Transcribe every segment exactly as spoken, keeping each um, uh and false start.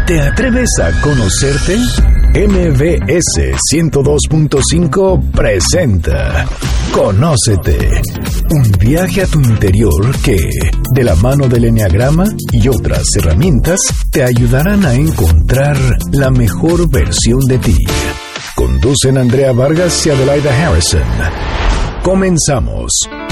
¿Te atreves a conocerte? M B S ciento dos punto cinco presenta Conócete, un viaje a tu interior que, de la mano del Enneagrama y otras herramientas, te ayudarán a encontrar la mejor versión de ti. Conducen Andrea Vargas y Adelaida Harrison. Comenzamos.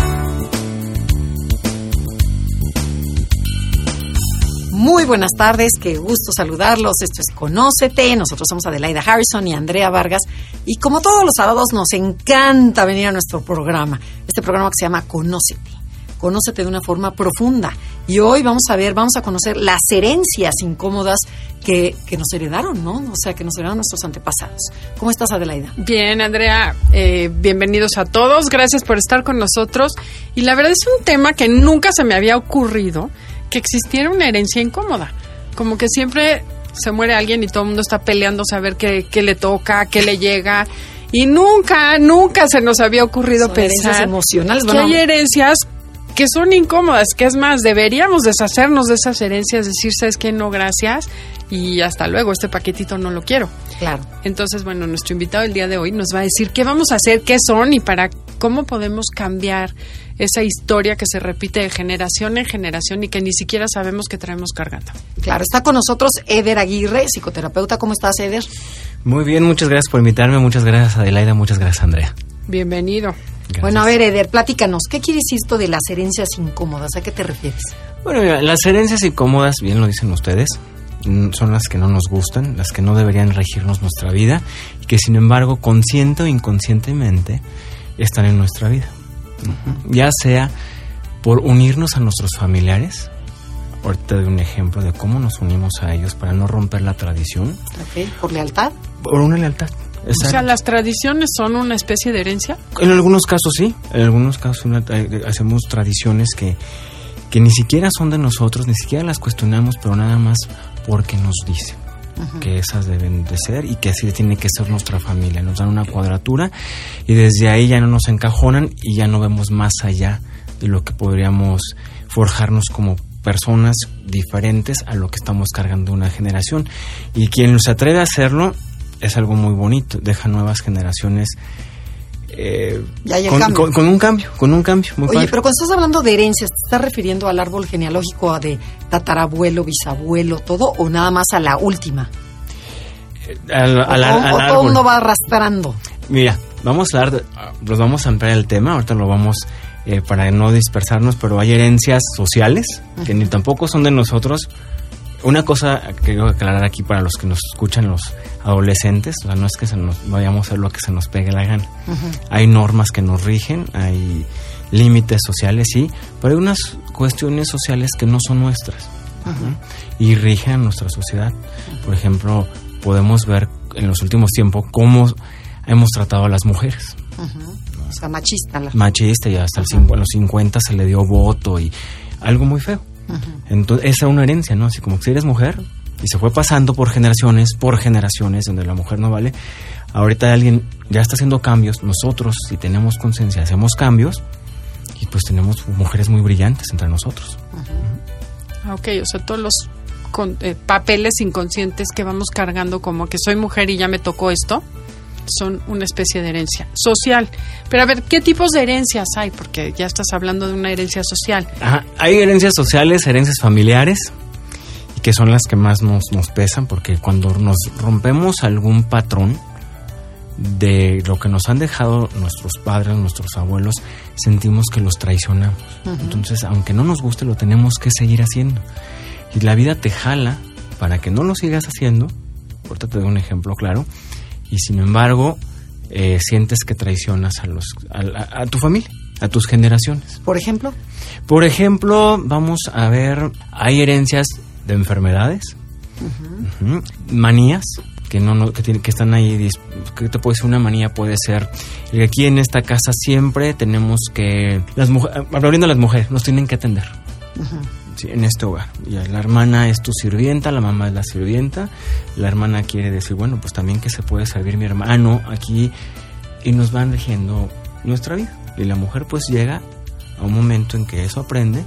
Muy buenas tardes, qué gusto saludarlos. Esto es Conócete. Nosotros somos Adelaida Harrison y Andrea Vargas. Y como todos los sábados, nos encanta venir a nuestro programa. Este programa que se llama Conócete. Conócete de una forma profunda. Y hoy vamos a ver, vamos a conocer las herencias incómodas que, que nos heredaron, ¿no? O sea, que nos heredaron nuestros antepasados. ¿Cómo estás, Adelaida? Bien, Andrea. Eh, bienvenidos a todos. Gracias por estar con nosotros. Y la verdad es un tema que nunca se me había ocurrido, que existiera una herencia incómoda. Como que siempre se muere alguien y todo el mundo está peleándose a ver qué, qué le toca, qué le llega. Y nunca, nunca se nos había ocurrido Son pensar herencias emocionales, que bueno, hay herencias que son incómodas, que es más, deberíamos deshacernos de esas herencias, decir, ¿sabes qué? No, gracias, y hasta luego, este paquetito no lo quiero. Claro. Entonces, bueno, nuestro invitado el día de hoy nos va a decir qué vamos a hacer, qué son y para cómo podemos cambiar esa historia que se repite de generación en generación y que ni siquiera sabemos que traemos cargando. Claro, está con nosotros Eder Aguirre, psicoterapeuta. ¿Cómo estás, Eder? Muy bien, muchas gracias por invitarme, muchas gracias, Adelaida, muchas gracias, Andrea. Bienvenido. Gracias. Bueno, a ver, Eder, platícanos. ¿Qué quiere decir esto de las herencias incómodas? ¿A qué te refieres? Bueno, mira, las herencias incómodas, bien lo dicen ustedes, son las que no nos gustan, las que no deberían regirnos nuestra vida y que, sin embargo, consciente o inconscientemente están en nuestra vida. Uh-huh. Ya sea por unirnos a nuestros familiares. Ahorita doy un ejemplo de cómo nos unimos a ellos para no romper la tradición. Okay. ¿Por lealtad? Por una lealtad. Exacto. O sea, ¿las tradiciones son una especie de herencia? En algunos casos sí, en algunos casos una, hacemos tradiciones que, que ni siquiera son de nosotros, ni siquiera las cuestionamos, pero nada más porque nos dicen uh-huh. que esas deben de ser y que así tiene que ser nuestra familia. Nos dan una cuadratura y desde ahí ya no nos encajonan y ya no vemos más allá de lo que podríamos forjarnos como personas diferentes a lo que estamos cargando una generación. Y quien se atreve a hacerlo es algo muy bonito, deja nuevas generaciones eh, con, con, con un cambio, con un cambio muy Oye, padre. Pero cuando estás hablando de herencias, ¿te estás refiriendo al árbol genealógico de tatarabuelo, bisabuelo, todo, o nada más a la última? Eh, al, al, o, al, o al todo el mundo va arrastrando. Mira, vamos a dar, pues vamos a ampliar el tema, ahorita lo vamos eh, para no dispersarnos, pero hay herencias sociales uh-huh. que ni tampoco son de nosotros. Una cosa que quiero aclarar aquí para los que nos escuchan, los adolescentes, o sea, no es que se nos vayamos a hacer lo que se nos pegue la gana. Uh-huh. Hay normas que nos rigen, hay límites sociales, sí, pero hay unas cuestiones sociales que no son nuestras uh-huh. y rigen a nuestra sociedad. Uh-huh. Por ejemplo, podemos ver en los últimos tiempos cómo hemos tratado a las mujeres. Uh-huh. O sea, machista. La... Machista, y hasta uh-huh. el, en los cincuenta se le dio voto y algo muy feo. Uh-huh. Entonces, esa es una herencia, ¿no? Así como que si eres mujer y se fue pasando por generaciones, por generaciones, donde la mujer no vale. Ahorita alguien ya está haciendo cambios. Nosotros, si tenemos conciencia, hacemos cambios y pues tenemos mujeres muy brillantes entre nosotros. Uh-huh. Uh-huh. Ok, o sea, todos los con, eh, papeles inconscientes que vamos cargando, como que soy mujer y ya me tocó esto, son una especie de herencia social. Pero a ver, ¿qué tipos de herencias hay? Porque ya estás hablando de una herencia social. Ajá, hay herencias sociales, herencias familiares, y que son las que más nos, nos pesan, porque cuando nos rompemos algún patrón de lo que nos han dejado nuestros padres, nuestros abuelos, sentimos que los traicionamos. Uh-huh. Entonces, aunque no nos guste, lo tenemos que seguir haciendo. Y la vida te jala para que no lo sigas haciendo. Ahorita te doy un ejemplo claro. Y sin embargo, eh, sientes que traicionas a los a, a, a tu familia, a tus generaciones. ¿Por ejemplo? Por ejemplo, vamos a ver, hay herencias de enfermedades, uh-huh. Uh-huh, manías, que no, no que, tiene, que están ahí. ¿Qué te puede decir? Una manía puede ser que aquí en esta casa siempre tenemos que, las mujeres, hablando de las mujeres, nos tienen que atender. Uh-huh. Sí, en este hogar. Ya, la hermana es tu sirvienta, la mamá es la sirvienta. La hermana quiere decir, bueno, pues también que se puede servir mi hermano aquí. Y nos van rigiendo nuestra vida. Y la mujer pues llega a un momento en que eso aprende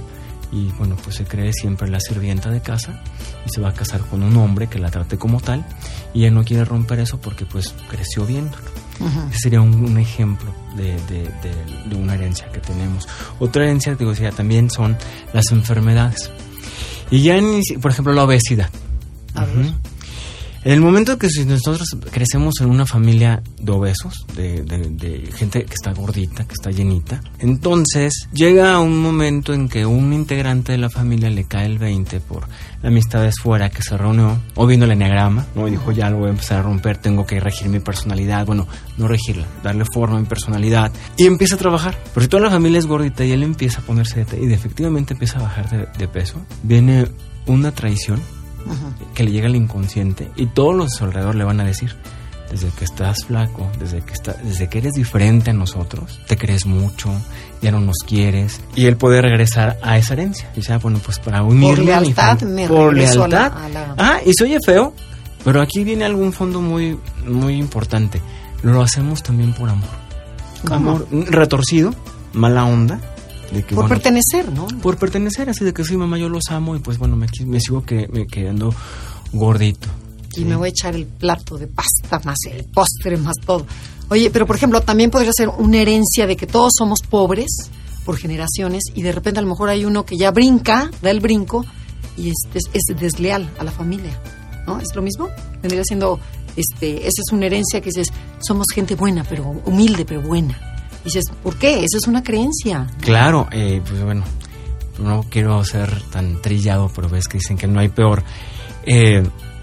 y bueno, pues se cree siempre la sirvienta de casa y se va a casar con un hombre que la trate como tal y ella no quiere romper eso porque pues creció viéndolo. Uh-huh. Ese sería un, un ejemplo de, de, de, de una herencia que tenemos. Otra herencia, digo, o sea, también son las enfermedades. Y ya, en, por ejemplo, la obesidad. Uh-huh. En el momento que si nosotros crecemos en una familia de obesos, de, de, de gente que está gordita, que está llenita, entonces llega un momento en que un integrante de la familia le cae el veinte por la amistades fuera que se reunió, o viendo el enneagrama, ¿no? Y dijo, ya lo voy a empezar a romper, tengo que regir mi personalidad, bueno, no regirla, darle forma a mi personalidad, y empieza a trabajar. Pero si toda la familia es gordita y él empieza a ponerse de, y efectivamente empieza a bajar de, de peso, viene una traición. Uh-huh. Que le llega al inconsciente y todos los a su alrededor le van a decir, desde que estás flaco, desde que está, desde que eres diferente a nosotros, te crees mucho, ya no nos quieres, y él puede regresar a esa herencia. Y dice, ah, bueno, pues para unirme por lealtad, a mi me por lealtad. lealtad. A la, a la... Ah, y se oye feo, pero aquí viene algún fondo muy, muy importante. Lo hacemos también por amor. ¿Cómo? Amor retorcido, mala onda. De que, por bueno, pertenecer, ¿no? Por pertenecer, así de que sí, mamá, yo los amo y pues bueno, me, me sigo que, me quedando gordito. Y ¿sí? Me voy a echar el plato de pasta, más el postre, más todo. Oye, pero por ejemplo, también podría ser una herencia de que todos somos pobres por generaciones y de repente a lo mejor hay uno que ya brinca, da el brinco y es, es, es desleal a la familia, ¿no? ¿Es lo mismo? Vendría siendo, este, esa es una herencia que dices, somos gente buena, pero humilde, pero buena. Y dices, ¿por qué? Esa es una creencia. Claro, eh, pues bueno, no quiero ser tan trillado, pero ves que dicen que no hay peor eh,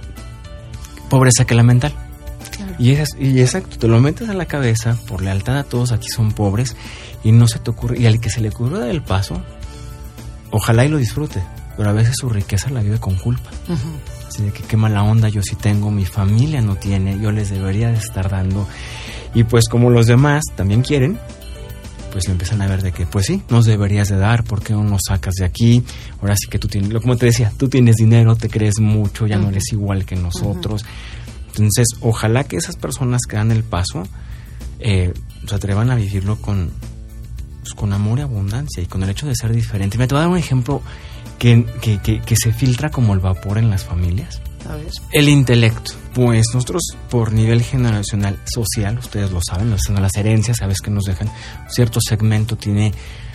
pobreza que la mental. Claro. Y, es, y exacto, te lo metes a la cabeza, por lealtad a todos aquí son pobres, y no se te ocurre, y al que se le ocurre dar el paso, ojalá y lo disfrute, pero a veces su riqueza la vive con culpa. Uh-huh. Así de que qué mala onda, yo sí tengo, mi familia no tiene, yo les debería de estar dando. Y pues como los demás también quieren, pues lo empiezan a ver de que, pues sí, nos deberías de dar, ¿por qué no nos sacas de aquí? Ahora sí que tú tienes, como te decía, tú tienes dinero, te crees mucho, ya uh-huh. no eres igual que nosotros. Uh-huh. Entonces, ojalá que esas personas que dan el paso eh, se atrevan a vivirlo con, pues, con amor y abundancia y con el hecho de ser diferente. Me te voy a dar un ejemplo que, que, que, que se filtra como el vapor en las familias. A ver. El intelecto. Pues nosotros por nivel generacional social, ustedes lo saben, las herencias, sabes que nos dejan, cierto segmento tiene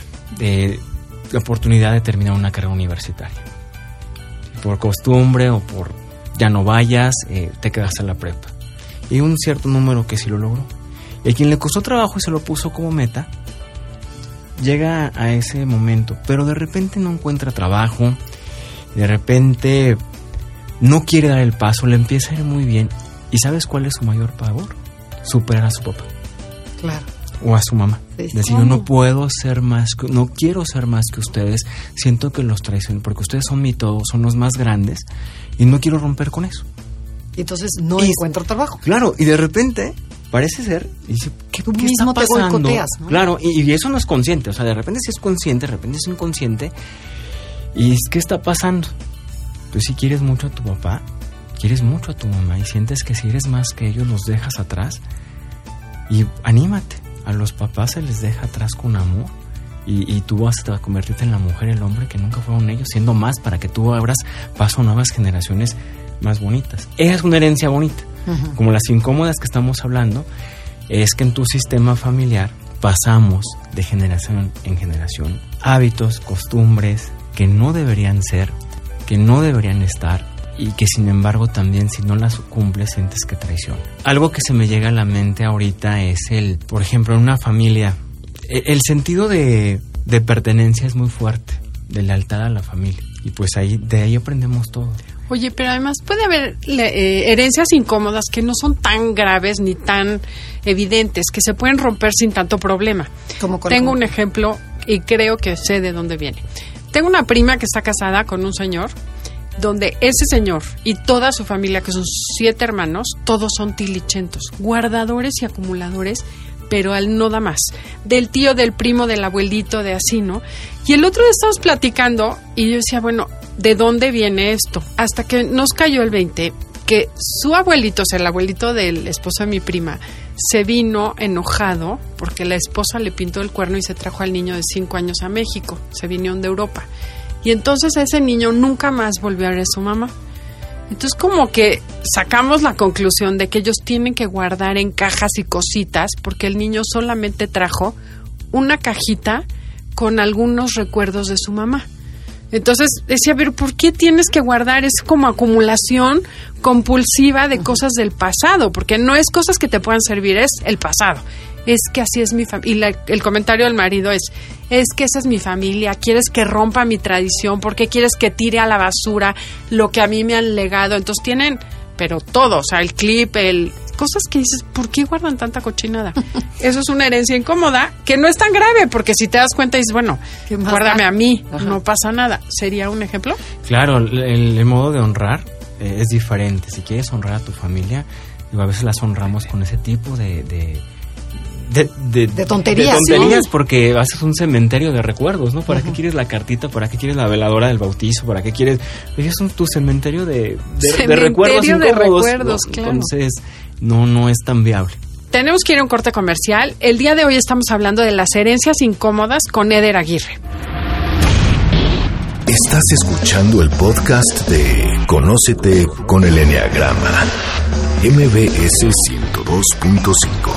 eh, la oportunidad de terminar una carrera universitaria. Por costumbre o por ya no vayas, eh, te quedas en la prepa. Y un cierto número que sí lo logró. Y a quien le costó trabajo y se lo puso como meta, llega a ese momento, pero de repente no encuentra trabajo, de repente no quiere dar el paso, le empieza a ir muy bien. ¿Y sabes cuál es su mayor pavor? Superar a su papá. Claro. O a su mamá. Sí. Decir, yo no puedo ser más, que, no quiero ser más que ustedes, siento que los traiciono, porque ustedes son mi todo, son los más grandes, y no quiero romper con eso. Y entonces no y, encuentro trabajo. Claro, y de repente parece ser, y dice, ¿qué, Tú ¿qué mismo está pasando? Te boicoteas, ¿no? Claro, y, y eso no es consciente, o sea, de repente sí es consciente, de repente es inconsciente, y ¿qué está pasando? Tú si quieres mucho a tu papá, quieres mucho a tu mamá y sientes que si eres más que ellos los dejas atrás. Y anímate, a los papás se les deja atrás con amor y, y tú vas a convertirte en la mujer, el hombre que nunca fueron ellos, siendo más para que tú abras paso a nuevas generaciones más bonitas. Esa es una herencia bonita. Uh-huh. Como las incómodas que estamos hablando, es que en tu sistema familiar pasamos de generación en generación hábitos, costumbres que no deberían ser, que no deberían estar y que sin embargo también si no las cumples sientes que traiciona. Algo que se me llega a la mente ahorita es el, por ejemplo, en una familia, el sentido de, de pertenencia es muy fuerte, de lealtad a la familia y pues ahí de ahí aprendemos todo. Oye, pero además puede haber eh, herencias incómodas que no son tan graves ni tan evidentes, que se pueden romper sin tanto problema. ¿Cómo con Tengo cómo? un ejemplo y creo que sé de dónde viene. Tengo una prima que está casada con un señor, donde ese señor y toda su familia, que son siete hermanos, todos son tilichentos, guardadores y acumuladores, pero al no da más. Del tío, del primo, del abuelito, de así, ¿no? Y el otro día estábamos platicando y yo decía, bueno, ¿de dónde viene esto? Hasta que nos cayó el veinte, que su abuelito, o sea, el abuelito del esposo de mi prima, se vino enojado porque la esposa le pintó el cuerno y se trajo al niño de cinco años a México. Se vinieron de Europa. Y entonces ese niño nunca más volvió a ver a su mamá. Entonces como que sacamos la conclusión de que ellos tienen que guardar en cajas y cositas porque el niño solamente trajo una cajita con algunos recuerdos de su mamá. Entonces decía, pero ¿por qué tienes que guardar? Es como acumulación compulsiva de cosas del pasado, porque no es cosas que te puedan servir, es el pasado. Es que así es mi familia. Y la, el comentario del marido es, es que esa es mi familia, quieres que rompa mi tradición, ¿por qué quieres que tire a la basura lo que a mí me han legado? Entonces tienen, pero todo, o sea, el clip, el cosas que dices, ¿por qué guardan tanta cochinada? Eso es una herencia incómoda, que no es tan grave, porque si te das cuenta dices, bueno, guárdame a mí, Ajá. no pasa nada. ¿Sería un ejemplo? Claro, el, el modo de honrar eh, es diferente. Si quieres honrar a tu familia, digo, a veces las honramos con ese tipo de... de De, de, de tonterías, de tonterías ¿sí? Porque haces un cementerio de recuerdos, ¿no? ¿Para uh-huh. qué quieres la cartita? ¿Para qué quieres la veladora del bautizo? ¿Para qué quieres...? Es un, tu cementerio de, de, cementerio de recuerdos de incómodos, recuerdos, ¿no? claro. Entonces, no, no es tan viable. Tenemos que ir a un corte comercial. El día de hoy estamos hablando de las herencias incómodas con Eder Aguirre. Estás escuchando el podcast de Conócete con el Enneagrama, M B S ciento dos punto cinco.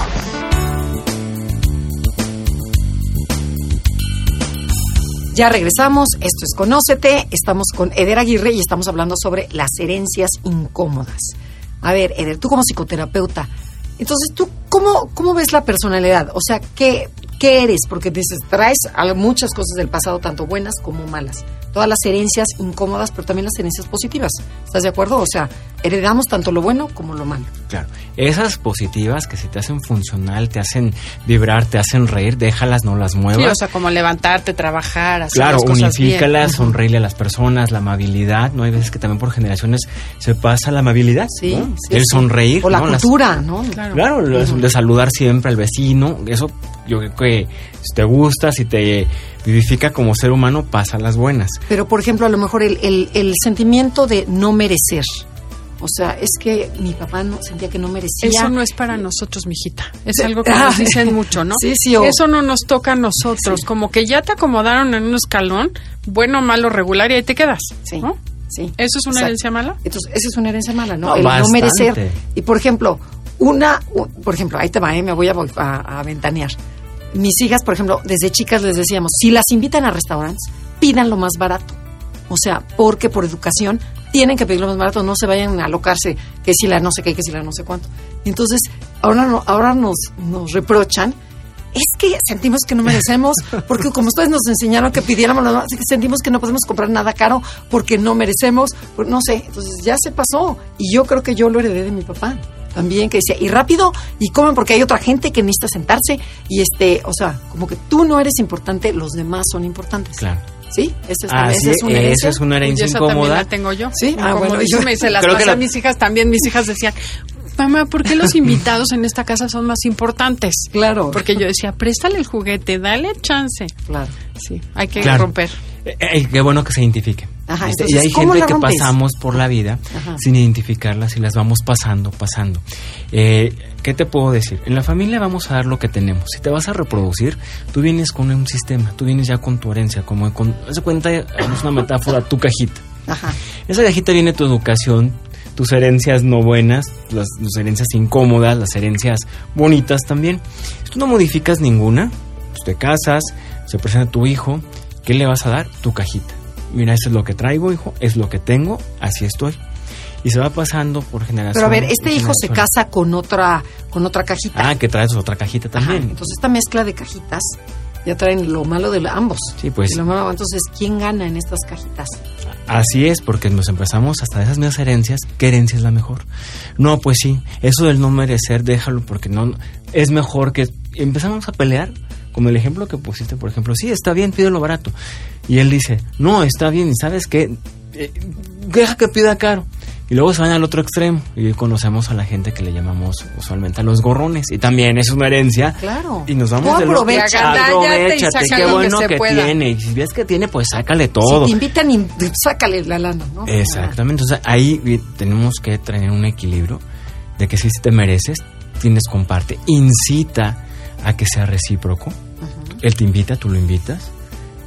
Ya regresamos, esto es Conócete, estamos con Eder Aguirre y estamos hablando sobre las herencias incómodas. A ver, Eder, tú como psicoterapeuta, entonces, ¿tú cómo, cómo ves la personalidad? O sea, ¿qué, qué eres? Porque dices, traes muchas cosas del pasado, tanto buenas como malas. Todas las herencias incómodas, pero también las herencias positivas. ¿Estás de acuerdo? O sea, heredamos tanto lo bueno como lo malo. Claro. Esas positivas que si te hacen funcional, te hacen vibrar, te hacen reír, déjalas, no las muevas. Sí, o sea, como levantarte, trabajar, hacer claro, las cosas unifícalas, bien. Sonreírle a las personas, la amabilidad, ¿no? Hay veces que también por generaciones se pasa la amabilidad, sí, ¿no? sí, El sí. sonreír. O la ¿no? cultura, las, ¿no? Claro, claro uh-huh. de saludar siempre al vecino, eso yo creo que si te gusta, si te vivifica como ser humano, pasa las buenas. Pero, por ejemplo, a lo mejor el, el, el sentimiento de no merecer. O sea, es que mi papá no, sentía que no merecía. Eso no es para nosotros, mijita. Es Sí. algo que nos dicen mucho, ¿no? Sí, sí. O... Eso no nos toca a nosotros. Sí. Como que ya te acomodaron en un escalón, bueno, malo, regular, y ahí te quedas, sí. ¿no? Sí. ¿Eso es una Exacto. herencia mala? Entonces, eso es una herencia mala, ¿no? No, el bastante. no merecer. Y, por ejemplo, una... Un, por ejemplo, ahí te va, ¿eh? Me voy a, a, a ventanear. Mis hijas, por ejemplo, desde chicas les decíamos, si las invitan a restaurantes, pidan lo más barato. O sea, porque por educación tienen que pedir lo más barato, no se vayan a alocarse que si la no sé qué, que si la no sé cuánto. Y entonces, ahora no, ahora nos, nos reprochan, es que sentimos que no merecemos, porque como ustedes nos enseñaron que pidiéramos lo más, sentimos que no podemos comprar nada caro porque no merecemos, pues, no sé, entonces ya se pasó. Y yo creo que yo lo heredé de mi papá. También que decía, y rápido, y comen porque hay otra gente que necesita sentarse, y este, o sea, como que tú no eres importante, los demás son importantes. Claro. ¿Sí? Esa es, ah, esa sí, es una herencia. Esa es una herencia y esa incómoda. También la tengo yo. Sí, ah, bueno, yo me se las creo pasé que la... a mis hijas también. Mis hijas decían, mamá, ¿por qué los invitados en esta casa son más importantes? Claro. Porque yo decía, préstale el juguete, dale chance. Claro. Sí, hay que claro. romper. Eh, eh, qué bueno que se identifiquen. Ajá, este, entonces, y hay ¿cómo gente la que rompes? pasamos por la vida Ajá. sin identificarlas y las vamos pasando, pasando. Eh, ¿Qué te puedo decir? En la familia vamos a dar lo que tenemos. Si te vas a reproducir, tú vienes con un sistema, tú vienes ya con tu herencia, como con, haz de cuenta, es una metáfora, tu cajita. Ajá. Esa cajita viene tu educación, tus herencias no buenas, las, las herencias incómodas, las herencias bonitas también. Si tú no modificas ninguna, pues te casas, se presenta tu hijo, ¿qué le vas a dar? Tu cajita. Mira, eso es lo que traigo, hijo, es lo que tengo, así estoy. Y se va pasando por generación. Pero a ver, este hijo se casa con otra con otra cajita. Ah, que traes otra cajita también. Ajá, entonces esta mezcla de cajitas ya traen lo malo de ambos. Sí, pues. Y lo malo, entonces, ¿quién gana en estas cajitas? Así es, porque nos empezamos hasta de esas mismas herencias. ¿Qué herencia es la mejor? No, pues sí, eso del no merecer, déjalo, porque no es mejor que empezamos a pelear. Como el ejemplo que pusiste, por ejemplo, sí, está bien, pídelo barato. Y él dice, no, está bien, ¿y sabes qué? Eh, deja que pida caro. Y luego se van al otro extremo. Y conocemos a la gente que le llamamos usualmente a los gorrones. Y también es una herencia. Claro. Y nos vamos de los... Aprovechate, qué bueno que, que tiene. Y si ves que tiene, pues sácale todo. Si te invitan, y sácale la lana, ¿no? Exactamente. Entonces ahí tenemos que tener un equilibrio de que si te mereces, tienes comparte. Incita a que sea recíproco. Uh-huh. Él te invita, tú lo invitas.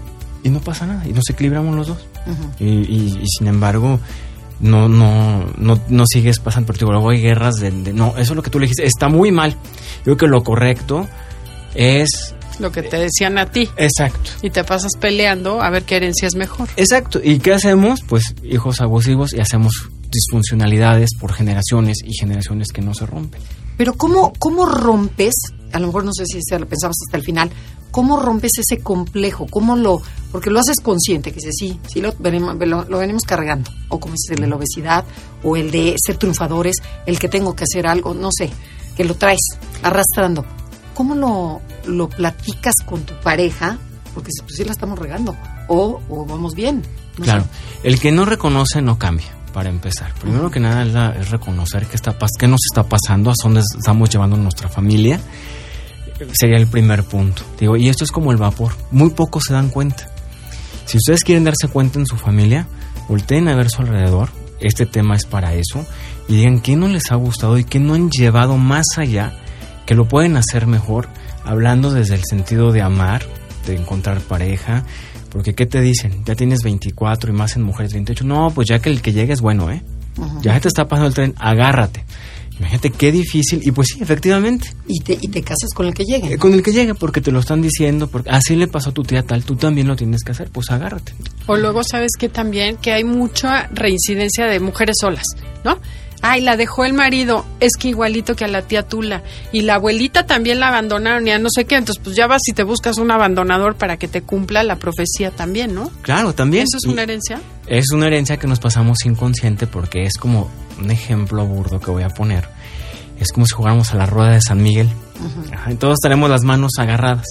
y no pasa nada, y nos equilibramos los dos. Uh-huh. Y, y, y sin embargo, no no no no sigues pasando, porque luego hay guerras de, de... No, eso es lo que tú le dijiste, está muy mal. Yo creo que lo correcto es... Lo que te decían a ti. Exacto. Y te pasas peleando a ver qué herencia es mejor. Exacto. ¿Y qué hacemos? Pues hijos abusivos y hacemos disfuncionalidades por generaciones y generaciones que no se rompen. Pero ¿cómo, cómo rompes? A lo mejor no sé si lo pensamos hasta el final. ¿Cómo rompes ese complejo? ¿Cómo lo...? Porque lo haces consciente, que dices, sí, sí lo venimos, lo, lo venimos cargando. O como dices, el de la obesidad, o el de ser triunfadores, el que tengo que hacer algo, no sé, que lo traes arrastrando. ¿Cómo lo, lo platicas con tu pareja? Porque pues sí la estamos regando. O, o vamos bien. No claro, sé. El que no reconoce no cambia, para empezar. Primero que nada es, la, es reconocer qué, está, qué nos está pasando, a dónde estamos llevando nuestra familia. Sería el primer punto. Digo, y esto es como el vapor. Muy pocos se dan cuenta. Si ustedes quieren darse cuenta en su familia, volteen a ver su alrededor. Este tema es para eso. Y digan qué no les ha gustado y qué no han llevado más allá, que lo pueden hacer mejor, hablando desde el sentido de amar, de encontrar pareja. Porque ¿qué te dicen? Ya tienes veinticuatro y más en mujeres veintiocho. No, pues ya que el que llegue es bueno, ¿eh? Uh-huh. Ya te está pasando el tren, agárrate. Imagínate qué difícil. Y pues sí, efectivamente. Y te, y te casas con el que llegue, ¿no? Eh, con el que llegue, porque te lo están diciendo, porque así le pasó a tu tía tal, tú también lo tienes que hacer, pues agárrate. O luego sabes que también que hay mucha reincidencia de mujeres solas, ¿no? Ay, la dejó el marido, es que igualito que a la tía Tula. Y la abuelita también la abandonaron, ya no sé qué. Entonces, pues ya vas y te buscas un abandonador para que te cumpla la profecía también, ¿no? Claro, también. ¿Eso es una herencia? Es una herencia que nos pasamos inconsciente, porque es como un ejemplo burdo que voy a poner. Es como si jugáramos a la rueda de San Miguel. Uh-huh. Ajá, y todos tenemos las manos agarradas.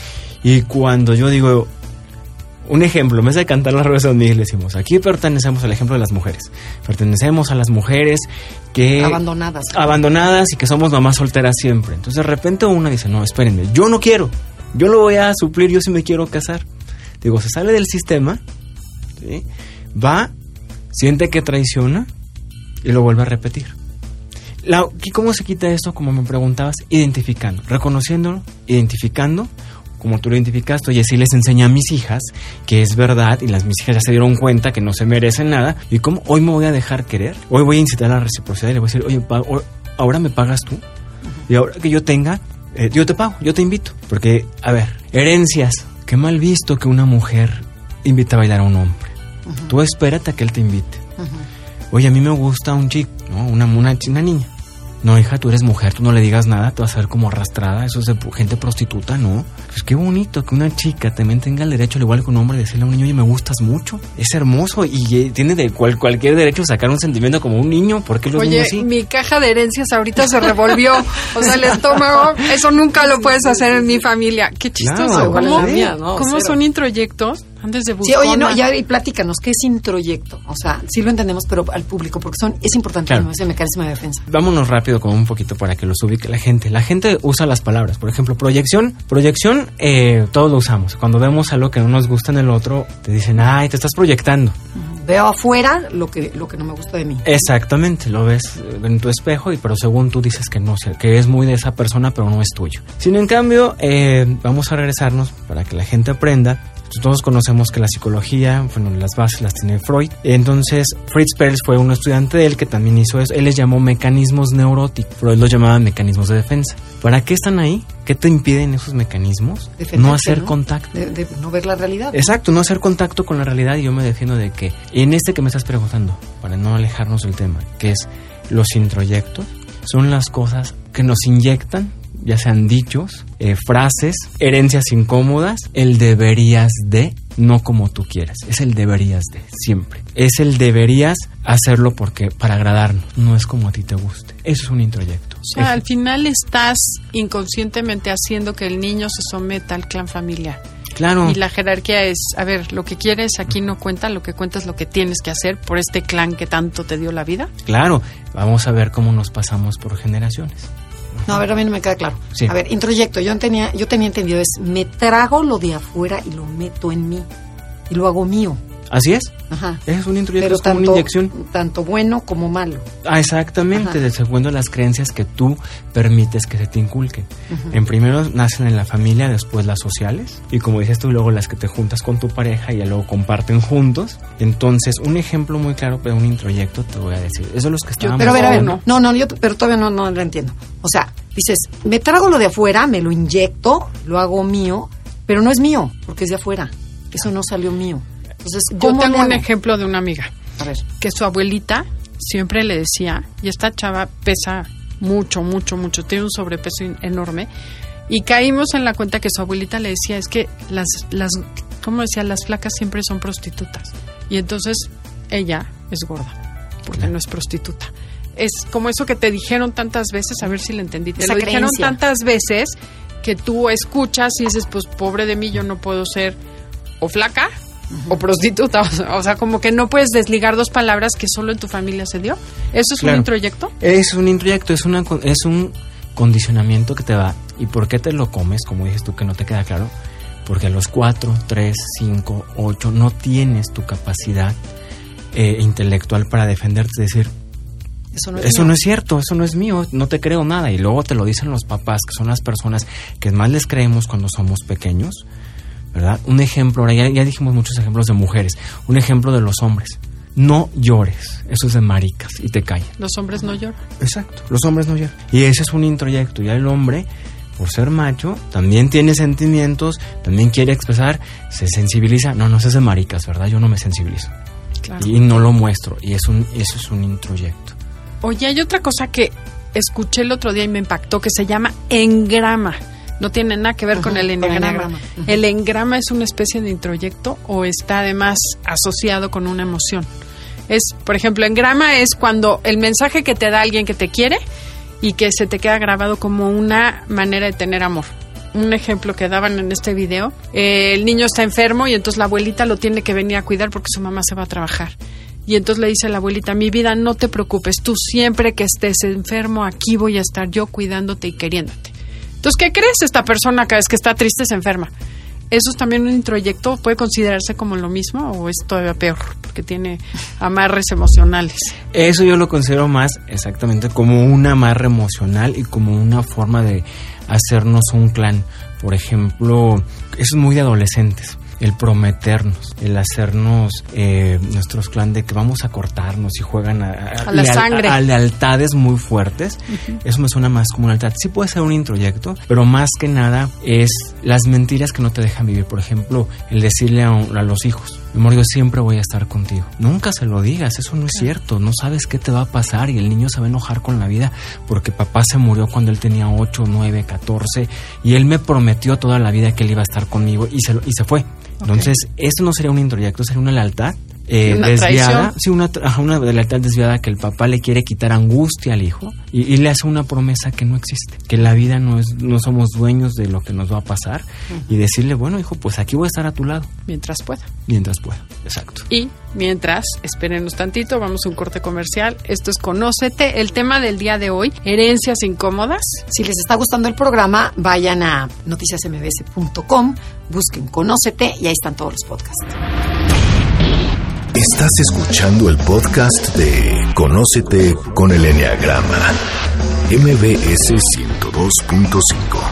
Y cuando yo digo... Un ejemplo, en vez de cantar la rueda de San Miguel, decimos, aquí pertenecemos al ejemplo de las mujeres. Pertenecemos a las mujeres que... Abandonadas. Abandonadas y que somos mamás solteras siempre. Entonces de repente una dice, no, espérenme, yo no quiero. Yo lo voy a suplir, yo sí me quiero casar. Digo, se sale del sistema, ¿sí? Va, siente que traiciona y lo vuelve a repetir. La, ¿Cómo se quita esto? Como me preguntabas, identificando, reconociéndolo, identificando. Como tú lo identificaste, oye, sí les enseñé a mis hijas que es verdad y las mis hijas ya se dieron cuenta que no se merecen nada. ¿Y cómo hoy me voy a dejar querer? Hoy voy a incitar a la reciprocidad y le voy a decir, oye, pa- ahora me pagas tú. Uh-huh. Y ahora que yo tenga, eh, yo te pago, yo te invito. Porque, a ver, herencias. Qué mal visto que una mujer invite a bailar a un hombre. Uh-huh. Tú espérate a que él te invite. Uh-huh. Oye, a mí me gusta un chico, ¿no? Una, una, una niña. No, hija, tú eres mujer, tú no le digas nada, te vas a ver como arrastrada, eso es de gente prostituta, ¿no? Pues qué bonito que una chica también tenga el derecho, al igual que un hombre, de decirle a un niño, oye, me gustas mucho, es hermoso y tiene de cual, cualquier derecho a sacar un sentimiento como un niño. ¿Por qué los oye, niños sí? Oye, mi caja de herencias ahorita se revolvió, o sea, el estómago, eso nunca lo puedes hacer en mi familia. Qué chistoso, claro, ¿cómo, sí, no, ¿cómo son introyectos? Antes de buscar. Sí, oye, no, ya y platícanos, ¿qué es introyecto? O sea, sí lo entendemos, pero al público, porque son es importante, claro. ¿No? Ese mecanismo de defensa. Vámonos rápido con un poquito para que los ubique la gente. La gente usa las palabras, por ejemplo, proyección. Proyección, eh, todos lo usamos. Cuando vemos algo que no nos gusta en el otro, te dicen, ay, te estás proyectando. Uh-huh. Veo afuera lo que lo que no me gusta de mí. Exactamente, lo ves en tu espejo, y pero según tú dices que no, que es muy de esa persona, pero no es tuyo. Sin en cambio, eh, vamos a regresarnos para que la gente aprenda. Todos conocemos que la psicología, bueno, las bases las tiene Freud. Entonces, Fritz Perls fue un estudiante de él que también hizo eso. Él les llamó mecanismos neuróticos. Freud los llamaba mecanismos de defensa. ¿Para qué están ahí? ¿Qué te impiden esos mecanismos? Defenderte, no hacer ¿no? contacto. De, de no ver la realidad. Exacto, no hacer contacto con la realidad. Y yo me defiendo de que, en este que me estás preguntando, para no alejarnos del tema, que es los introyectos, son las cosas que nos inyectan, ya sean dichos, eh, frases, herencias incómodas, el deberías de, no como tú quieres, es el deberías de, siempre. Es el deberías hacerlo porque para agradarnos, no es como a ti te guste. Eso es un introyecto. O sea, es, al final estás inconscientemente haciendo que el niño se someta al clan familiar. Claro. Y la jerarquía es, a ver, lo que quieres aquí no cuenta, lo que cuenta es lo que tienes que hacer por este clan que tanto te dio la vida. Claro, vamos a ver cómo nos pasamos por generaciones. No, a ver, a mí no me queda claro. Sí. A ver, introyecto, yo tenía, yo tenía entendido, es me trago lo de afuera y lo meto en mí y lo hago mío. Así es. Ajá. Es un introyecto, Pero es como tanto, una inyección. tanto bueno como malo. Ah, exactamente, Ajá. de segundo a las creencias que tú permites que se te inculquen. Uh-huh. En primero nacen en la familia, después las sociales, y como dices tú, luego las que te juntas con tu pareja y ya luego comparten juntos. Entonces, un ejemplo muy claro de un introyecto te voy a decir. Eso es los que estábamos... Pero a ver, a ver, no, no, no yo, pero todavía no, no lo entiendo. O sea, dices, me trago lo de afuera, me lo inyecto, lo hago mío, pero no es mío, porque es de afuera. Eso no salió mío. Entonces, yo tengo un ejemplo de una amiga. A ver. Que su abuelita siempre le decía, y esta chava pesa mucho, mucho, mucho, tiene un sobrepeso enorme, y caímos en la cuenta que su abuelita le decía, es que las, las, ¿cómo decía? Las flacas siempre son prostitutas. Y entonces ella es gorda, porque no es prostituta. Es como eso que te dijeron tantas veces, a ver si le entendí. Te Esa lo dijeron creencia. tantas veces que tú escuchas y dices, pues pobre de mí, yo no puedo ser o flaca uh-huh. o prostituta. O sea, como que no puedes desligar dos palabras que solo en tu familia se dio. ¿Eso es claro. un introyecto? Es un introyecto, es, una, es un condicionamiento que te va. ¿Y por qué te lo comes? Como dices tú, que no te queda claro. Porque a los cuatro, tres, cinco, ocho no tienes tu capacidad eh, intelectual para defenderte y decir, eso, no es, eso no es cierto, eso no es mío, no te creo nada. Y luego te lo dicen los papás, que son las personas que más les creemos cuando somos pequeños, ¿verdad? Un ejemplo, ahora ya, ya dijimos muchos ejemplos de mujeres, un ejemplo de los hombres. No llores, eso es de maricas y te callan. Los hombres no lloran. Exacto, los hombres no lloran. Y ese es un introyecto. Ya el hombre, por ser macho, también tiene sentimientos, también quiere expresar, se sensibiliza. No, no, eso es de maricas, ¿verdad? Yo no me sensibilizo. Claro. Y no lo muestro. Y es un, eso es un introyecto. Oye, hay otra cosa que escuché el otro día y me impactó, que se llama engrama. No tiene nada que ver uh-huh, con el enneagrama. Uh-huh. ¿El engrama es una especie de introyecto o está además asociado con una emoción? Es, por ejemplo, engrama es cuando el mensaje que te da alguien que te quiere y que se te queda grabado como una manera de tener amor. Un ejemplo que daban en este video, eh, el niño está enfermo y entonces la abuelita lo tiene que venir a cuidar porque su mamá se va a trabajar. Y entonces le dice a la abuelita, mi vida, no te preocupes, tú siempre que estés enfermo, aquí voy a estar yo cuidándote y queriéndote. Entonces, ¿qué crees? Esta persona cada vez que está triste se enferma. ¿Eso es también un introyecto? ¿Puede considerarse como lo mismo o es todavía peor? Porque tiene amarres emocionales. Eso yo lo considero más exactamente como un amarre emocional y como una forma de hacernos un clan. Por ejemplo, eso es muy de adolescentes. El prometernos, el hacernos eh, nuestros clan de que vamos a cortarnos y juegan a, a, a la leal, sangre. A, a lealtades muy fuertes. Uh-huh. Eso me suena más como una lealtad. Sí puede ser un introyecto, pero más que nada es las mentiras que no te dejan vivir. Por ejemplo, el decirle a, a los hijos, mi amor, yo siempre voy a estar contigo. Nunca se lo digas, eso no es cierto. No sabes qué te va a pasar y el niño se va a enojar con la vida porque papá se murió cuando él tenía ocho, nueve, catorce y él me prometió toda la vida que él iba a estar conmigo y se, y se fue. Entonces, okay. Esto no sería un introyecto, sería una lealtad eh, una desviada. Sí, una, una lealtad desviada que el papá le quiere quitar angustia al hijo y, y le hace una promesa que no existe, que la vida no es, no somos dueños de lo que nos va a pasar uh-huh. y decirle, bueno, hijo, pues aquí voy a estar a tu lado. Mientras pueda. Mientras pueda, exacto. Y mientras, espérenos tantito, vamos a un corte comercial. Esto es Conócete, el tema del día de hoy, herencias incómodas. Si les está gustando el programa, vayan a noticias m b s punto com, busquen Conócete y ahí están todos los podcasts. Estás escuchando el podcast de Conócete con el Enneagrama, M B S ciento dos punto cinco.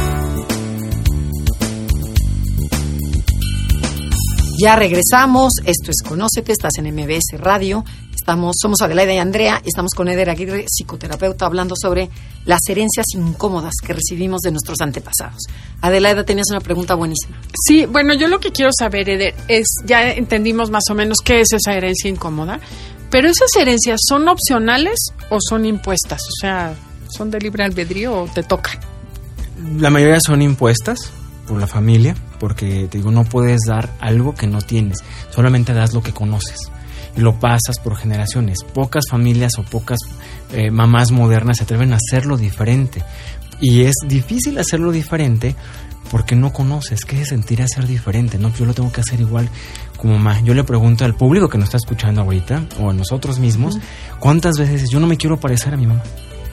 Ya regresamos, esto es Conócete, estás en M B S Radio, estamos, somos Adelaida y Andrea, y estamos con Eder Aguirre, psicoterapeuta, hablando sobre las herencias incómodas que recibimos de nuestros antepasados. Adelaida, tenías una pregunta buenísima. Sí, bueno, yo lo que quiero saber, Eder, es, ya entendimos más o menos qué es esa herencia incómoda, pero ¿esas herencias son opcionales o son impuestas? O sea, ¿son de libre albedrío o te tocan? La mayoría son impuestas por la familia, porque te digo, no puedes dar algo que no tienes, solamente das lo que conoces y lo pasas por generaciones. Pocas familias o pocas eh, mamás modernas se atreven a hacerlo diferente y es difícil hacerlo diferente porque no conoces qué se sentirá ser diferente. No, yo lo tengo que hacer igual como mamá. Yo le pregunto al público que nos está escuchando ahorita o a nosotros mismos, ¿cuántas veces yo no me quiero parecer a mi mamá?